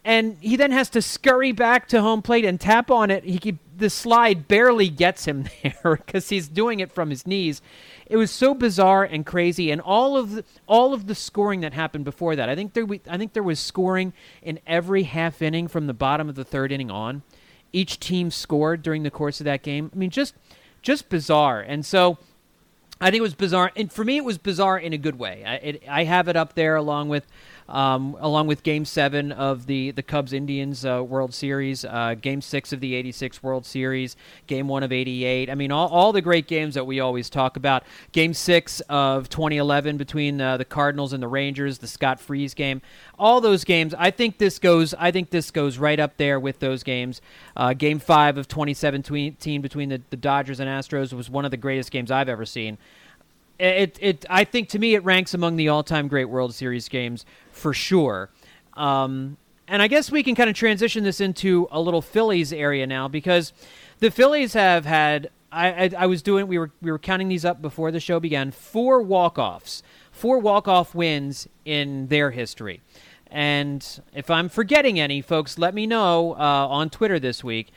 And he then has to scurry back to home plate and tap on it. The slide barely gets him there because he's doing it from his knees. It was so bizarre and crazy, and all of the scoring that happened before that. I think there was scoring in every half inning from the bottom of the third inning on. Each team scored during the course of that game. I mean, just bizarre. And so I think it was bizarre, and for me, it was bizarre in a good way. I have it up there along with Game 7 of the Cubs Indians World Series, Game 6 of the '86 World Series, Game 1 of '88. I mean, all the great games that we always talk about. Game 6 of 2011 between the Cardinals and the Rangers, the Scott Freese game. All those games. I think this goes right up there with those games. Game 5 of 2017 between the Dodgers and Astros was one of the greatest games I've ever seen. I think to me it ranks among the all-time great World Series games for sure. And I guess we can kind of transition this into a little Phillies area now, because the Phillies have had we were counting these up before the show began, 4 walk-off wins in their history. And if I'm forgetting any, folks, let me know on Twitter this week.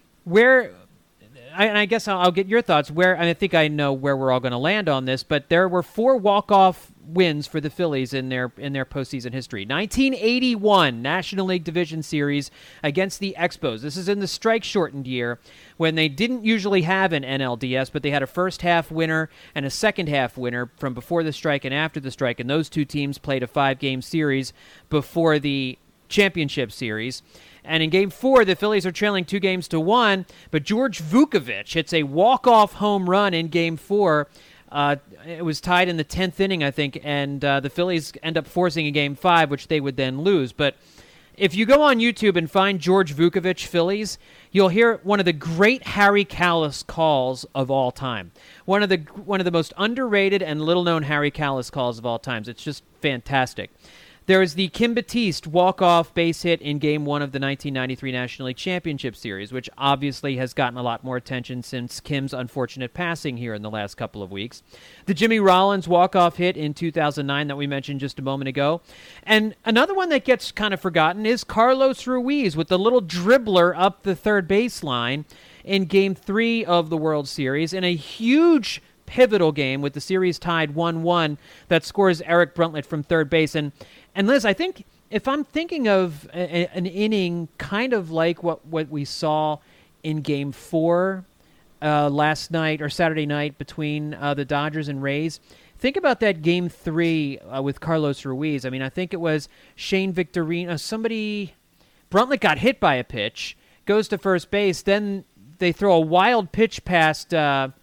I guess I'll get your thoughts. I think I know where we're all going to land on this, but there were 4 walk-off wins for the Phillies in their postseason history. 1981 National League Division Series against the Expos. This is in the strike-shortened year when they didn't usually have an NLDS, but they had a first-half winner and a second-half winner from before the strike and after the strike, and those two teams played a 5-game series before the championship series. And in Game 4, the Phillies are trailing 2-1, but George Vukovich hits a walk-off home run in Game 4. It was tied in the 10th inning, I think, and the Phillies end up forcing a Game 5, which they would then lose. But if you go on YouTube and find George Vukovich Phillies, you'll hear one of the great Harry Kalas calls of all time. One of the most underrated and little-known Harry Kalas calls of all time. It's just fantastic. There was the Kim Batiste walk-off base hit in Game 1 of the 1993 National League Championship Series, which obviously has gotten a lot more attention since Kim's unfortunate passing here in the last couple of weeks. The Jimmy Rollins walk-off hit in 2009 that we mentioned just a moment ago. And another one that gets kind of forgotten is Carlos Ruiz with the little dribbler up the third baseline in Game 3 of the World Series in a huge pivotal game with the series tied 1-1 that scores Eric Bruntlett from third base. And Liz, I think if I'm thinking of an inning kind of like what we saw in Game 4 last night or Saturday night between the Dodgers and Rays, think about that Game 3 with Carlos Ruiz. I mean, I think it was Shane Victorino. Bruntlett got hit by a pitch, goes to first base, then they throw a wild pitch past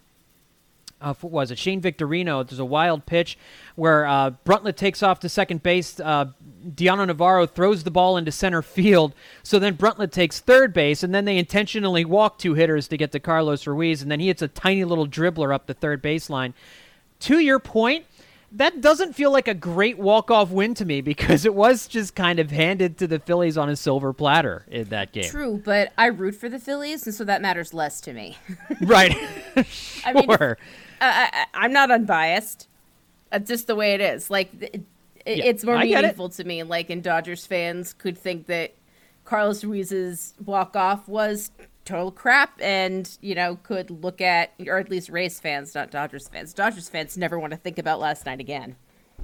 what was it? Shane Victorino. There's a wild pitch where Bruntlett takes off to second base. Diano Navarro throws the ball into center field. So then Bruntlett takes third base, and then they intentionally walk 2 hitters to get to Carlos Ruiz, and then he hits a tiny little dribbler up the third baseline. To your point, that doesn't feel like a great walk-off win to me because it was just kind of handed to the Phillies on a silver platter in that game. True, but I root for the Phillies, and so that matters less to me. Right. Sure. I mean, I'm not unbiased. That's just the way it is. Like, it's more meaningful to me. Like, and Dodgers fans could think that Carlos Ruiz's walk-off was total crap and, could look at, or at least Rays fans, not Dodgers fans. Dodgers fans never want to think about last night again.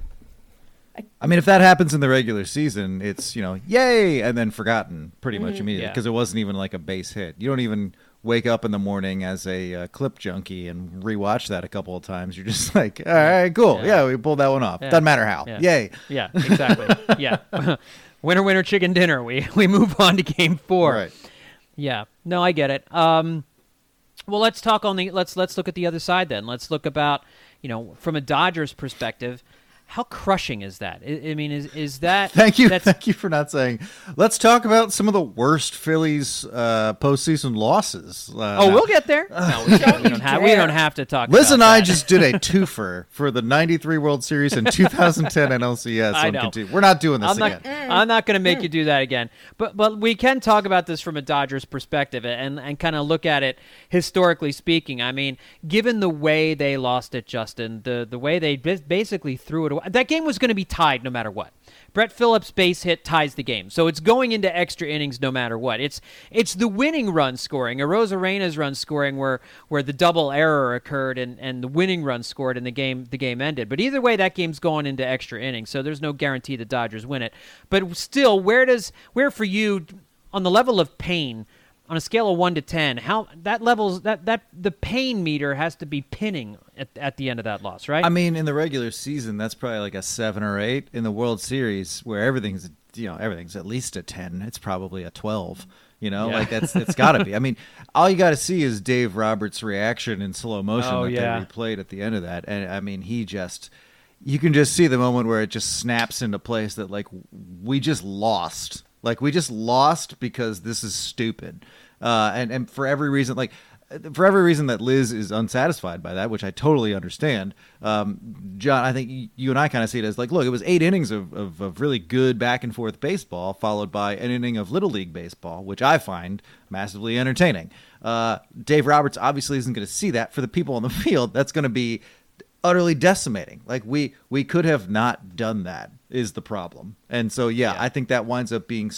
I mean, if that happens in the regular season, it's, yay, and then forgotten pretty much immediately because it wasn't even like a base hit. You don't even wake up in the morning as a clip junkie and rewatch that a couple of times. You're just like, all right, cool. Yeah, we pulled that one off. Doesn't matter how. Yeah. Yay. Yeah, exactly. Yeah. Winner, winner, chicken dinner. We move on to Game 4. Right. Yeah. No, I get it. Well, let's talk let's look at the other side then. Let's look about, from a Dodgers perspective, how crushing is that? I mean, is that... Thank you for not saying... Let's talk about some of the worst Phillies postseason losses. We'll get there. No, we don't have to talk Liz about and I that. just did a twofer for the 93 World Series and 2010 NLCS. I know. We're not doing this again. I'm not going to make you do that again. But we can talk about this from a Dodgers perspective and kind of look at it historically speaking. I mean, given the way they lost it, Justin, the way they basically threw it away. what. That game was going to be tied no matter what. Brett Phillips' base hit ties the game, so it's going into extra innings no matter what. It's the winning run scoring, Arozarena's run scoring, where the double error occurred and the winning run scored and the game ended. But either way, that game's going into extra innings, so there's no guarantee the Dodgers win it. But still, where for you on the level of pain? On a scale of 1 to 10, how that levels that the pain meter has to be pinning at the end of that loss, right? I mean, in the regular season, that's probably like a 7 or 8. In the World Series, where everything's at least a 10, it's probably a 12. Like it's got to be. I mean, all you got to see is Dave Roberts' reaction in slow motion they replayed at the end of that, and I mean, you can just see the moment where it just snaps into place that like we just lost. Like, we just lost because this is stupid. And for every reason, that Liz is unsatisfied by that, which I totally understand. John, I think you and I kind of see it as like, look, it was 8 innings of really good back and forth baseball, followed by an inning of Little League baseball, which I find massively entertaining. Dave Roberts obviously isn't going to see that. For the people on the field, that's going to be utterly decimating. Like, we could have not done that is the problem. And so I think that winds up being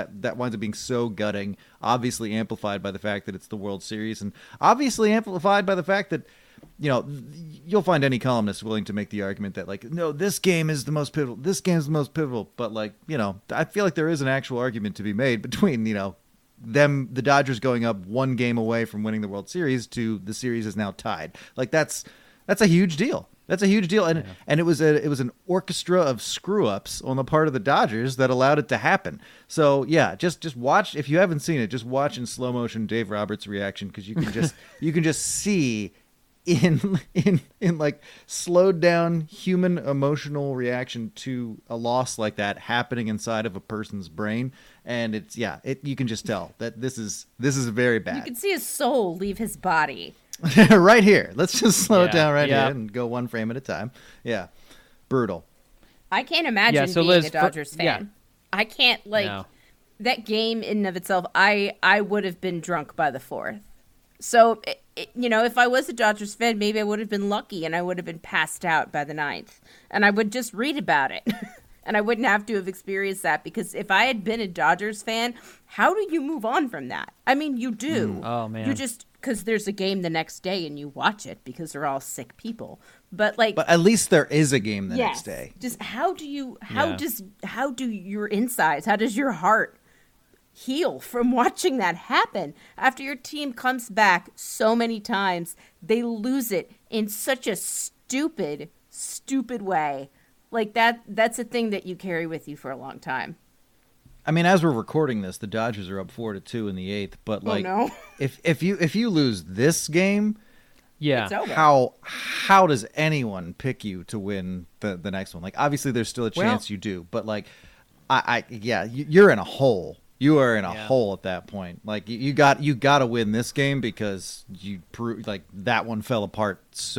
so gutting, obviously amplified by the fact that it's the World Series, and obviously amplified by the fact that you'll find any columnist willing to make the argument that like, no, this game is the most pivotal, but like, I feel like there is an actual argument to be made between the Dodgers going up 1 game away from winning the World Series to the series is now tied. Like, that's a huge deal. That's a huge deal, and it was an orchestra of screw-ups on the part of the Dodgers that allowed it to happen. So just watch, if you haven't seen it, just watch in slow motion Dave Roberts' reaction, because you can just see in like slowed down human emotional reaction to a loss like that happening inside of a person's brain, and you can just tell that this is very bad. You can see his soul leave his body. Right here. Let's just slow it down here and go 1 frame at a time. Yeah. Brutal. I can't imagine being a Dodgers fan. I can't, that game in and of itself, I would have been drunk by the 4th. So, if I was a Dodgers fan, maybe I would have been lucky and I would have been passed out by the 9th. And I would just read about it. And I wouldn't have to have experienced that, because if I had been a Dodgers fan, how do you move on from that? I mean, you do. Oh, man. You just, because there's a game the next day and you watch it because they're all sick people. But at least there is a game the next day. Just how do your insides, how does your heart heal from watching that happen? After your team comes back so many times, they lose it in such a stupid way. Like, that's a thing that you carry with you for a long time. I mean, as we're recording this, the Dodgers are up 4-2 in the 8th. But like, if you lose this game, it's over. How does anyone pick you to win the next one? Like, obviously, there's still a chance you do, but like, you're in a hole. You are in a hole at that point. Like, you got to win this game, because that one fell apart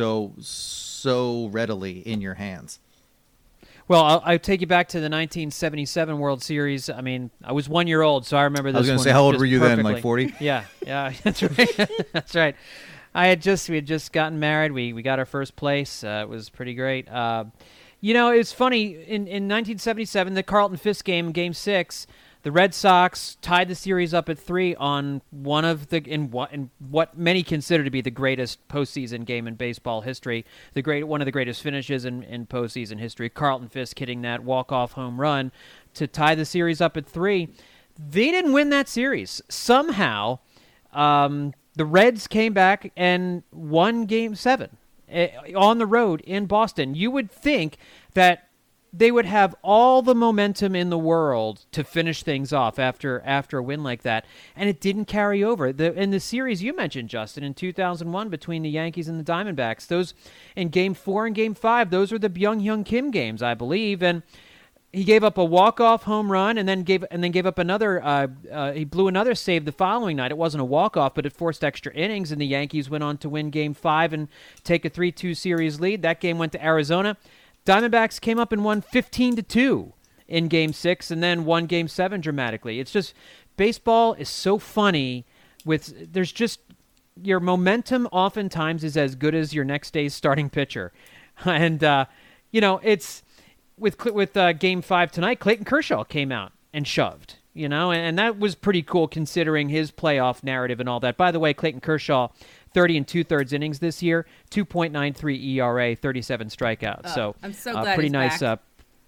so readily in your hands. Well, I'll take you back to the 1977 World Series. I mean, I was 1 year old, so I remember this. I was going to say, how old were you then? Like 40? Yeah, that's right. That's right. We had just gotten married. We got our first place. It was pretty great. It's funny. In 1977, the Carlton Fisk game 6, the Red Sox tied the series up at 3 on one of what many consider to be the greatest postseason game in baseball history, one of the greatest finishes in postseason history. Carlton Fisk hitting that walk-off home run to tie the series up at 3. They didn't win that series. Somehow, the Reds came back and won Game 7 on the road in Boston. You would think that they would have all the momentum in the world to finish things off after a win like that, and it didn't carry over. In the series you mentioned, Justin, in 2001 between the Yankees and the Diamondbacks, those in Game 4 and Game 5, those were the Byung-Hyun Kim games, I believe, and he gave up a walk-off home run and then gave up another. He blew another save the following night. It wasn't a walk-off, but it forced extra innings, and the Yankees went on to win Game 5 and take a 3-2 series lead. That game went to Arizona. Diamondbacks came up and won 15-2 in Game 6 and then won Game 7 dramatically. It's just, baseball is so funny. There's just, your momentum oftentimes is as good as your next day's starting pitcher. And, with Game 5 tonight, Clayton Kershaw came out and shoved, and that was pretty cool considering his playoff narrative and all that. By the way, Clayton Kershaw, 30 2/3 innings this year, 2.93 ERA, 37 strikeouts. So I'm so glad pretty he's nice. back.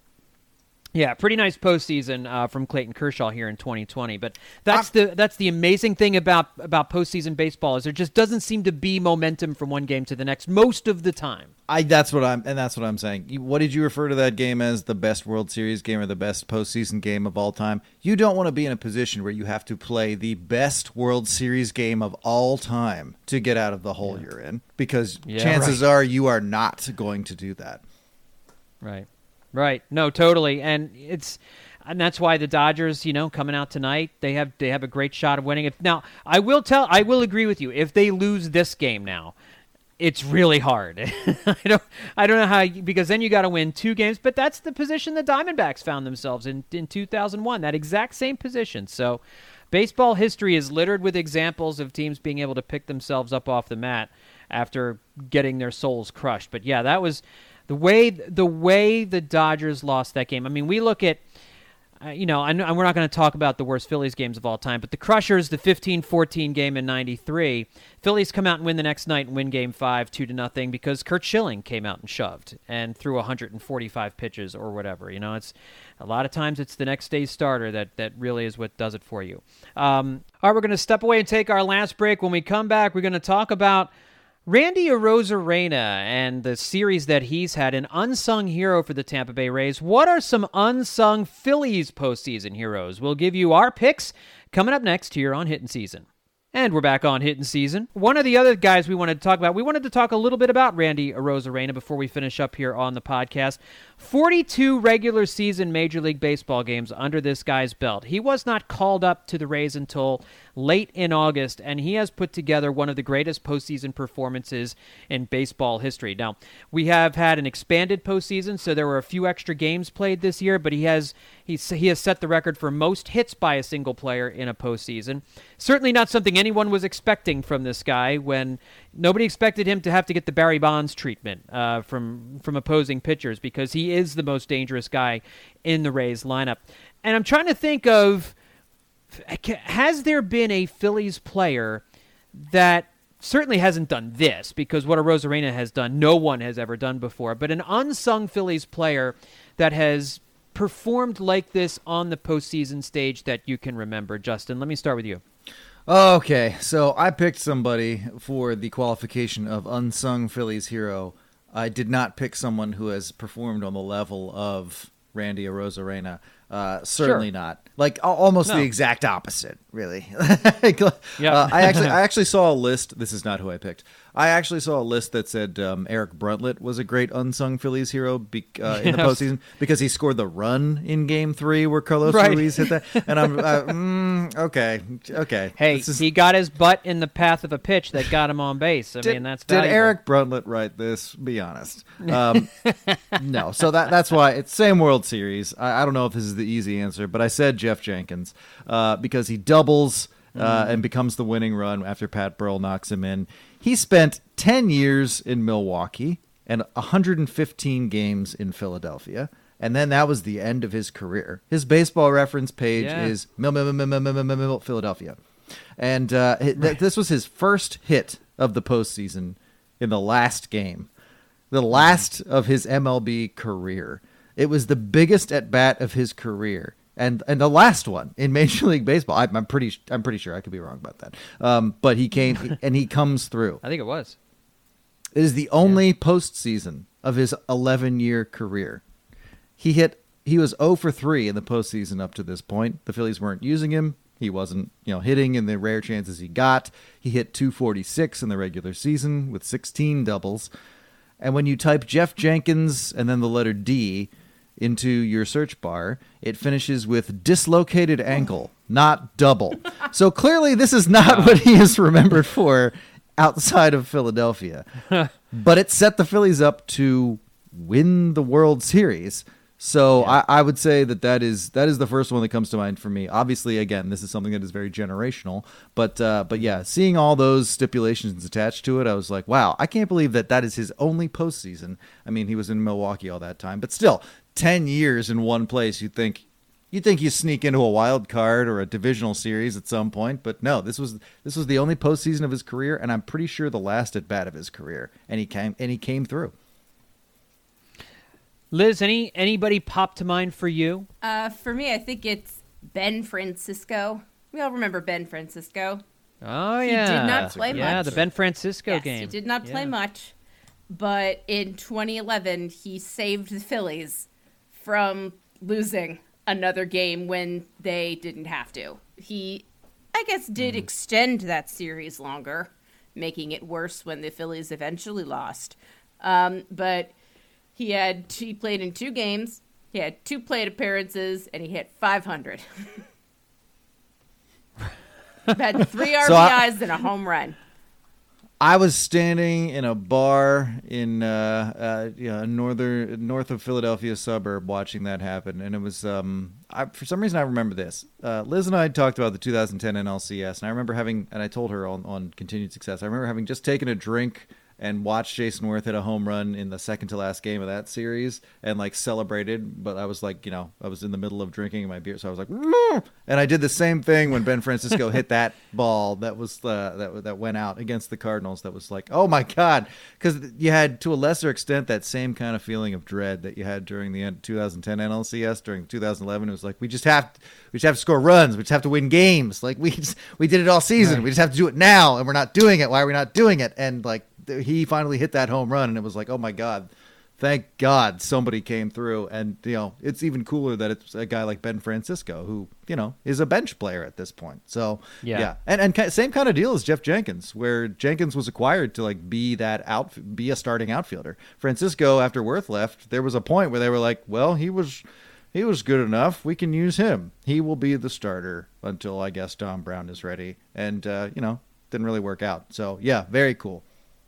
Pretty nice postseason from Clayton Kershaw here in 2020. But that's the amazing thing about postseason baseball is there just doesn't seem to be momentum from one game to the next most of the time. That's what I'm saying. What did you refer to that game as? The best World Series game or the best postseason game of all time? You don't want to be in a position where you have to play the best World Series game of all time to get out of the hole you're in, because chances are you are not going to do that. Right. No, totally. And that's why the Dodgers, coming out tonight, they have a great shot of winning. Now, I will agree with you. If they lose this game now, it's really hard. I don't know how, because then you got to win 2 games, but that's the position the Diamondbacks found themselves in 2001, that exact same position. So baseball history is littered with examples of teams being able to pick themselves up off the mat after getting their souls crushed. But yeah, that was the way the Dodgers lost that game. I mean, we look at, and we're not going to talk about the worst Phillies games of all time, but the Crushers, the 15-14 game in 93, Phillies come out and win the next night and win Game 5 2-0 because Curt Schilling came out and shoved and threw 145 pitches or whatever. It's a lot of times it's the next day's starter that really is what does it for you. All right, we're going to step away and take our last break. When we come back, we're going to talk about Randy Arozarena and the series that he's had, an unsung hero for the Tampa Bay Rays. What are some unsung Phillies postseason heroes? We'll give you our picks coming up next here on Hittin' Season. And we're back on Hittin' Season. One of the other guys we wanted to talk about, we wanted to talk a little bit about Randy Arozarena before we finish up here on the podcast. 42 regular season Major League Baseball games under this guy's belt. He was not called up to the Rays until late in August, and he has put together one of the greatest postseason performances in baseball history. Now, we have had an expanded postseason, so there were a few extra games played this year, but he has set the record for most hits by a single player in a postseason. Certainly not something anyone was expecting from this guy, when nobody expected him to have to get the Barry Bonds treatment from opposing pitchers, because he is the most dangerous guy in the Rays lineup. And I'm trying to think of, has there been a Phillies player that certainly hasn't done this, because what Arozarena has done, no one has ever done before, but an unsung Phillies player that has performed like this on the postseason stage that you can remember? Justin, let me start with you. Okay, so I picked somebody for the qualification of unsung Phillies hero. I did not pick someone who has performed on the level of Randy Arozarena. Certainly not. Like almost the exact opposite, really. I actually saw a list. This is not who I picked. I actually saw a list that said Eric Bruntlett was a great unsung Phillies hero in the postseason because he scored the run in Game 3 where Carlos Ruiz hit that. And I'm okay. Hey, he got his butt in the path of a pitch that got him on base. I mean, that's valuable. Did Eric Bruntlett write this? Be honest. No. So that's why it's same World Series. I don't know if this is the easy answer, but I said Jeff Jenkins because he doubles and becomes the winning run after Pat Burrell knocks him in. He spent 10 years in Milwaukee and 115 games in Philadelphia, and then that was the end of his career. His baseball reference page is Philadelphia. And this was his first hit of the postseason in the last game, the last of his MLB career. It was the biggest at-bat of his career. And the last one in Major League Baseball. I'm pretty sure. I could be wrong about that. But he came and he comes through. I think it was. It is the only postseason of his 11-year career. He was 0 for 3 in the postseason up to this point. The Phillies weren't using him. He wasn't, hitting in the rare chances he got. He hit .246 in the regular season with 16 doubles. And when you type Jeff Jenkins and then the letter D into your search bar, it finishes with dislocated ankle, not double. So clearly this is not what he is remembered for outside of Philadelphia. But it set the Phillies up to win the World Series. So I would say that is the first one that comes to mind for me. Obviously, again, this is something that is very generational, but yeah, seeing all those stipulations attached to it, I was like, wow, I can't believe that is his only postseason. I mean, he was in Milwaukee all that time, but still, 10 years in one place. You'd think you sneak into a wild card or a divisional series at some point, but no, this was the only postseason of his career, and I'm pretty sure the last at bat of his career, and he came through. Liz, anybody pop to mind for you? For me, I think it's Ben Francisco. We all remember Ben Francisco. Oh, He yeah. did not play much. Yeah, the Ben Francisco Yes, game. he did not play much, but in 2011, he saved the Phillies from losing another game when they didn't have to. He, I guess, did extend that series longer, making it worse when the Phillies eventually lost. But he played in 2 games, he had 2 plate appearances, and he hit .500. Had 3 RBIs and a home run. I was standing in a bar in north of Philadelphia suburb watching that happen, and it was for some reason I remember this. Liz and I had talked about the 2010 NLCS, and I remember and I told her on Continued Success, I remember having just taken a drink and watched Jason Worth hit a home run in the second to last game of that series and like celebrated. But I was like, I was in the middle of drinking my beer, so I was like, "Mmm!" And I did the same thing when Ben Francisco hit that ball that was that went out against the Cardinals. That was like, oh my God, because you had to a lesser extent that same kind of feeling of dread that you had during the 2010 NLCS. During 2011, it was like we just have to score runs, we just have to win games. Like we did it all season, right. We just have to do it now, and we're not doing it. Why are we not doing it? And like, he finally hit that home run, and it was like, oh my God, thank God somebody came through. And it's even cooler that it's a guy like Ben Francisco who is a bench player at this point. So yeah. And same kind of deal as Jeff Jenkins, where Jenkins was acquired to like be a starting outfielder. Francisco, after Worth left, there was a point where they were like, well, he was good enough, we can use him, he will be the starter until I guess Don Brown is ready. And didn't really work out. So yeah, very cool.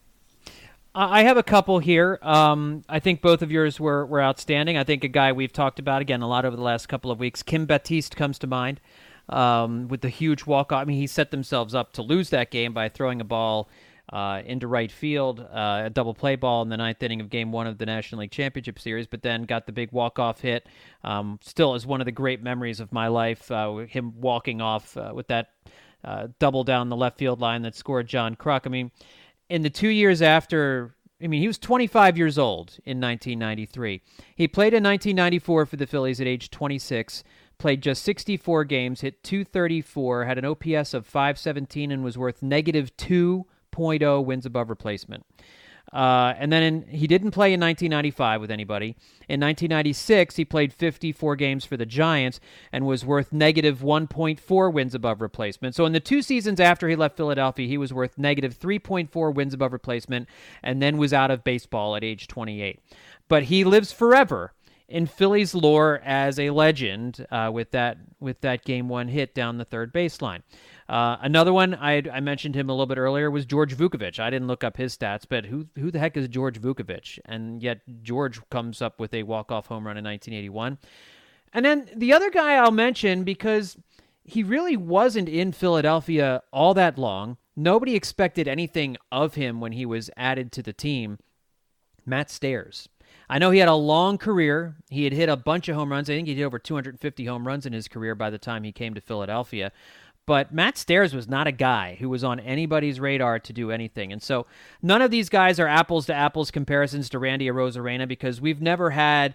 I have a couple here. I think both of yours were outstanding. I think a guy we've talked about, again, a lot over the last couple of weeks, Kim Baptiste comes to mind with the huge walk-off. I mean, he set themselves up to lose that game by throwing a ball into right field, a double play ball in the 9th inning of Game 1 of the National League Championship Series, but then got the big walk-off hit. Still is one of the great memories of my life, him walking off with that double down the left field line that scored John Kruk. I mean, in the 2 years after, he was 25 years old in 1993. He played in 1994 for the Phillies at age 26, played just 64 games, hit .234, had an OPS of .517, and was worth negative 2.0 wins above replacement. And then he didn't play in 1995 with anybody. In 1996, he played 54 games for the Giants and was worth negative 1.4 wins above replacement. So in the 2 seasons after he left Philadelphia, he was worth negative 3.4 wins above replacement and then was out of baseball at age 28. But he lives forever in Phillies lore as a legend with that Game 1 hit down the third baseline. Another one, I mentioned him a little bit earlier, was George Vukovich. I didn't look up his stats, but who the heck is George Vukovich? And yet George comes up with a walk-off home run in 1981. And then the other guy I'll mention, because he really wasn't in Philadelphia all that long. Nobody expected anything of him when he was added to the team. Matt Stairs. I know he had a long career. He had hit a bunch of home runs. I think he did over 250 home runs in his career by the time he came to Philadelphia. But Matt Stairs was not a guy who was on anybody's radar to do anything. And so none of these guys are apples-to-apples comparisons to Randy Arozarena, because we've never had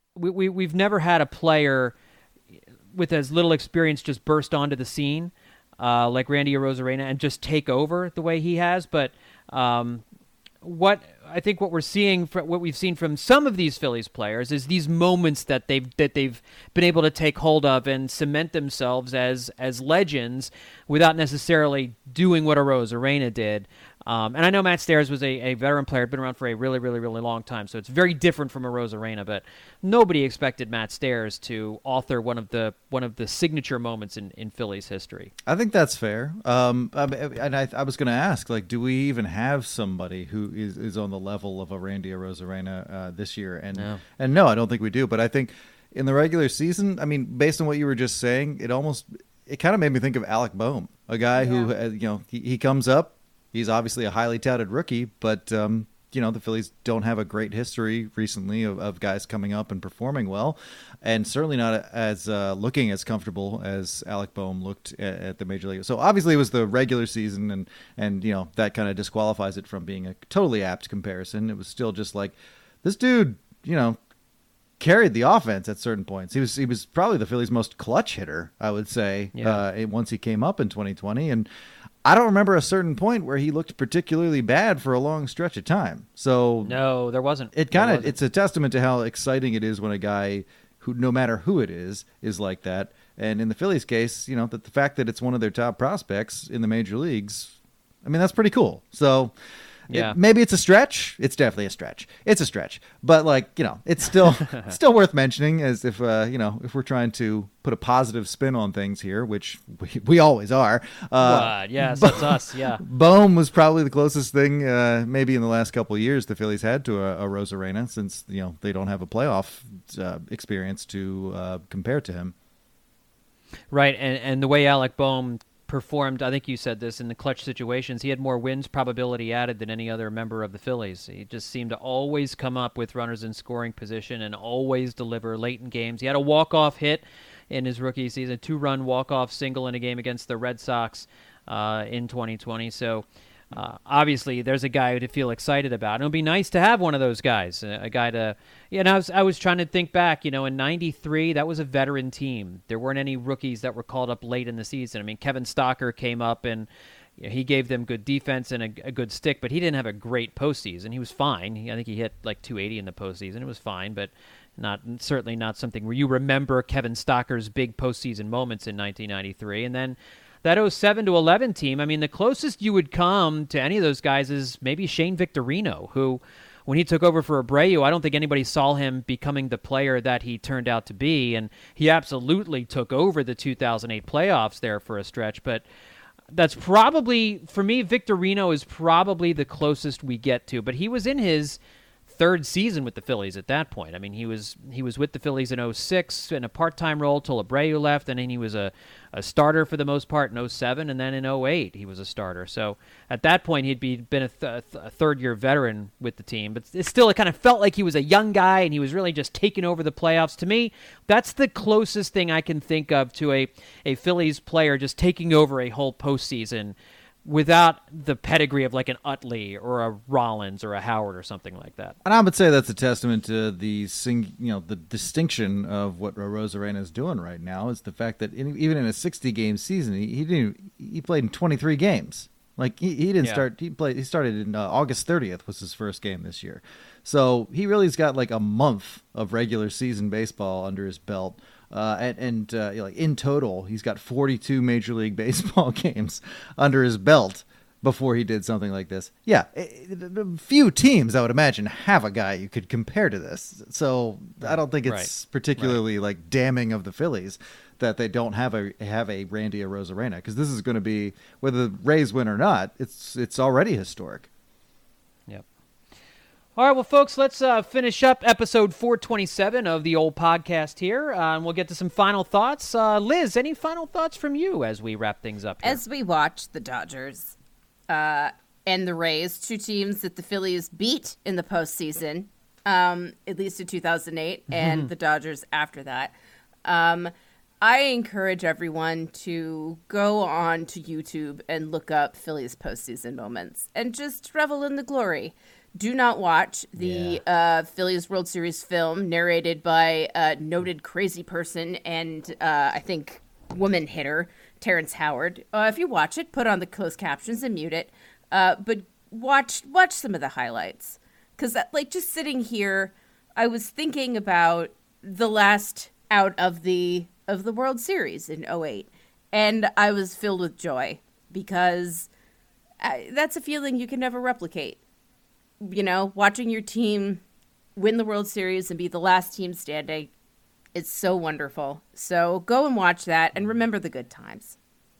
a player with as little experience just burst onto the scene like Randy Arozarena and just take over the way he has. But what we've seen from some of these Phillies players is these moments that they've been able to take hold of and cement themselves as legends without necessarily doing what Arozarena did. And I know Matt Stairs was a veteran player, been around for a really, really, really long time, so it's very different from Arozarena. But nobody expected Matt Stairs to author one of the signature moments in Phillies history. I think that's fair. And I was going to ask, like, do we even have somebody who is on the level of a Randy Arozarena this year? And no, I don't think we do. But I think in the regular season, I mean, based on what you were just saying, it kind of made me think of Alec Boehm, a guy who he comes up. He's obviously a highly touted rookie, but the Phillies don't have a great history recently of guys coming up and performing well, and certainly not as looking as comfortable as Alec Boehm looked at the major league. So obviously it was the regular season, and that kind of disqualifies it from being a totally apt comparison. It was still just like this dude, carried the offense at certain points. He was probably the Phillies' most clutch hitter, I would say, once he came up in 2020. And I don't remember a certain point where he looked particularly bad for a long stretch of time. So no, there wasn't. It's a testament to how exciting it is when a guy who, no matter who it is like that. And in the Phillies' case, that the fact that it's one of their top prospects in the major leagues, I mean, that's pretty cool. So maybe it's a stretch. It's definitely a stretch. It's a stretch, but it's still worth mentioning, as if if we're trying to put a positive spin on things here, which we always are. Yes, that's us. Yeah, Boehm was probably the closest thing, maybe in the last couple of years, the Phillies had to a Arozarena, since they don't have a playoff experience to compare to him. Right, and the way Alec Boehm performed, I think you said this, in the clutch situations, he had more wins probability added than any other member of the Phillies. He just seemed to always come up with runners in scoring position and always deliver late in games. He had a walk-off hit in his rookie season, 2-run walk-off single in a game against the Red Sox in 2020. So obviously there's a guy to feel excited about. It would be nice to have one of those guys, a guy to... I was trying to think back, in 93, that was a veteran team. There weren't any rookies that were called up late in the season. I mean, Kevin Stocker came up and he gave them good defense and a good stick, but he didn't have a great postseason. He was fine. I think he hit like 280 in the postseason. It was fine, but certainly not something where you remember Kevin Stocker's big postseason moments in 1993. And then that 07-11 team, I mean, the closest you would come to any of those guys is maybe Shane Victorino, who, when he took over for Abreu, I don't think anybody saw him becoming the player that he turned out to be, and he absolutely took over the 2008 playoffs there for a stretch. But that's probably, for me, Victorino is probably the closest we get to. But he was in his third season with the Phillies at that point. I mean, he was with the Phillies in 06 in a part-time role till Abreu left, and then he was a starter for the most part in 07, and then in 08 he was a starter. So at that point he'd been a third-year veteran with the team, but it still, it kind of felt like he was a young guy and he was really just taking over the playoffs. To me, that's the closest thing I can think of to a Phillies player just taking over a whole postseason without the pedigree of like an Utley or a Rollins or a Howard or something like that. And I would say that's a testament to the distinction of what Arozarena is doing right now, is the fact that even in a 60-game season, he played in 23 games. Like he didn't start. He started in August 30th was his first game this year. So he really's got like a month of regular season baseball under his belt. In total, he's got 42 Major League Baseball games under his belt before he did something like this. Yeah, few teams, I would imagine, have a guy you could compare to this. So I don't think it's particularly like damning of the Phillies that they don't have a Randy Arozarena, because this is going to be, whether the Rays win or not, it's already historic. All right, well, folks, let's finish up episode 427 of the old podcast here, and we'll get to some final thoughts. Liz, any final thoughts from you as we wrap things up here? As we watch the Dodgers and the Rays, two teams that the Phillies beat in the postseason, at least in 2008, and the Dodgers after that, I encourage everyone to go on to YouTube and look up Phillies postseason moments and just revel in the glory. Do not watch the Phillies World Series film narrated by a noted crazy person and I think woman hitter, Terrence Howard. If you watch it, put on the closed captions and mute it. But watch some of the highlights. Because just sitting here, I was thinking about the last out of the World Series in 2008. And I was filled with joy because that's a feeling you can never replicate. Watching your team win the World Series and be the last team standing, it's so wonderful. So go and watch that and remember the good times.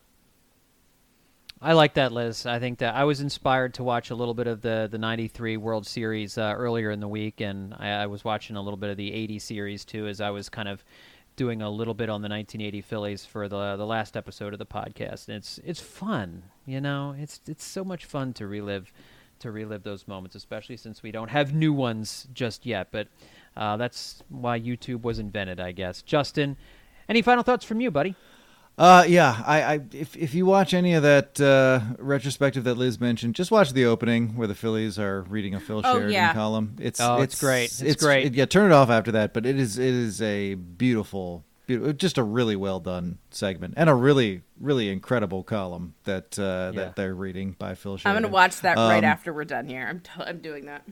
I like that, Liz. I think that I was inspired to watch a little bit of the 93 World Series earlier in the week, and I was watching a little bit of the 80 series too, as I was kind of doing a little bit on the 1980 Phillies for the last episode of the podcast. And it's fun, It's so much fun to relive those moments, especially since we don't have new ones just yet. But that's why YouTube was invented, I guess. Justin, any final thoughts from you, buddy? Yeah, if you watch any of that retrospective that Liz mentioned, just watch the opening where the Phillies are reading a Phil Sheridan column. It's great. It's great. Yeah, turn it off after that, but it is a beautiful, just a really well done segment and a really, really incredible column that they're reading by Phil Sheridan. I'm going to watch that right after we're done here. I'm doing that.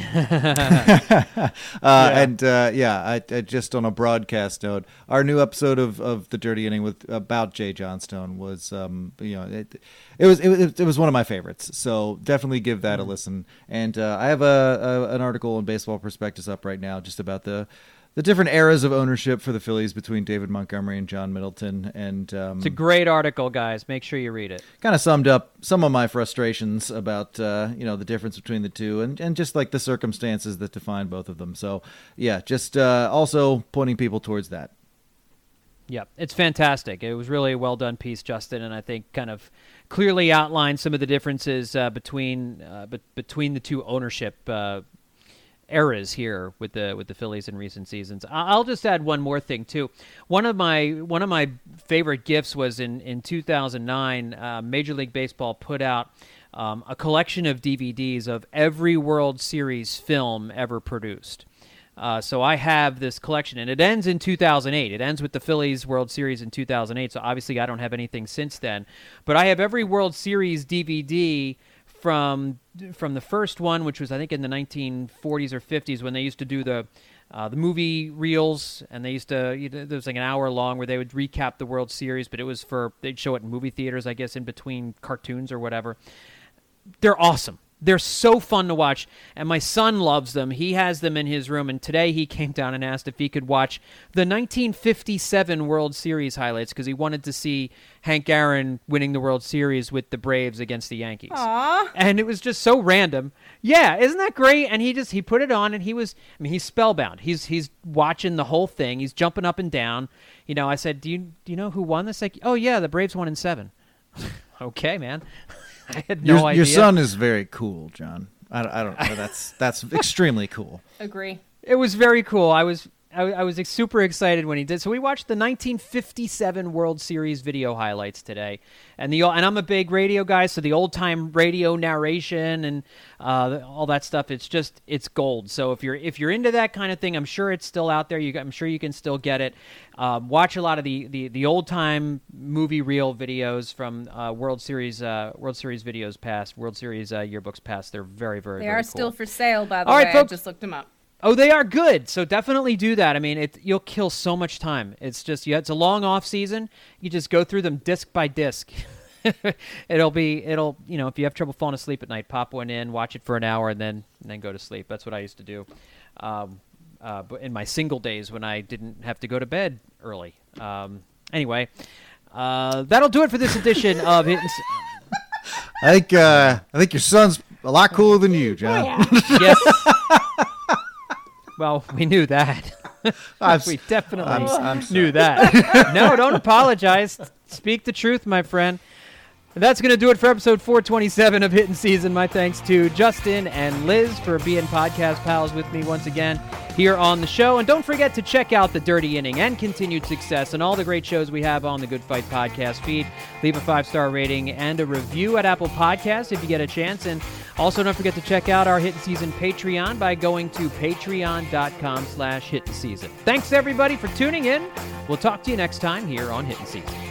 I just on a broadcast note, our new episode of the Dirty Inning about Jay Johnstone was it was one of my favorites, so definitely give that a listen. And I have an article in Baseball Prospectus up right now just about the different eras of ownership for the Phillies between David Montgomery and John Middleton. And it's a great article, guys. Make sure you read it. Kind of summed up some of my frustrations about the difference between the two and just like the circumstances that define both of them. So yeah, just also pointing people towards that. Yeah, it's fantastic. It was really a well done piece, Justin, and I think kind of clearly outlined some of the differences between the two ownership eras here with the Phillies in recent seasons. I'll just add one more thing too. One of my favorite gifts was in 2009. Major League Baseball put out a collection of DVDs of every World Series film ever produced. So I have this collection, and it ends in 2008. It ends with the Phillies World Series in 2008. So obviously I don't have anything since then, but I have every World Series DVD from the first one, which was I think in the 1940s or 50s when they used to do the movie reels, and they used to there was like an hour long where they would recap the World Series, but they'd show it in movie theaters, I guess, in between cartoons or whatever. They're awesome. They're so fun to watch, and my son loves them. He has them in his room, and today he came down and asked if he could watch the 1957 World Series highlights because he wanted to see Hank Aaron winning the World Series with the Braves against the Yankees. Aww. And it was just so random. Yeah, isn't that great? And he put it on, and he's spellbound. He's watching the whole thing. He's jumping up and down. I said, do you know who won this? Like, oh yeah, the Braves won in 7. Okay, man. I had no idea. Your son is very cool, John. I don't know. That's extremely cool. Agree. It was very cool. I was super excited when he did. So we watched the 1957 World Series video highlights today, and I'm a big radio guy, so the old time radio narration and all that stuff. It's gold. So if you're into that kind of thing, I'm sure it's still out there. I'm sure you can still get it. Watch a lot of the old time movie reel videos from World Series videos past, World Series yearbooks past. They're very, very, they very are cool. still for sale, by the all way. right, folks. I just looked them up. Oh, they are good. So definitely do that. I mean, you'll kill so much time. It's just it's a long off season. You just go through them disc by disc. It'll if you have trouble falling asleep at night, pop one in, watch it for an hour, and then go to sleep. That's what I used to do. But in my single days when I didn't have to go to bed early. Anyway, that'll do it for this edition of Hitting. I think your son's a lot cooler than you, John. Oh, yeah. Yes. Well, we knew that. We definitely knew that. No, don't apologize. Speak the truth, my friend. That's going to do it for episode 427 of Hitting Season. My thanks to Justin and Liz for being podcast pals with me once again here on the show. And don't forget to check out The Dirty Inning and Continued Success and all the great shows we have on the Good Fight podcast feed. Leave a 5-star rating and a review at Apple Podcasts if you get a chance. And also don't forget to check out our Hitting Season Patreon by going to patreon.com/hittingseason. Thanks, everybody, for tuning in. We'll talk to you next time here on Hitting Season.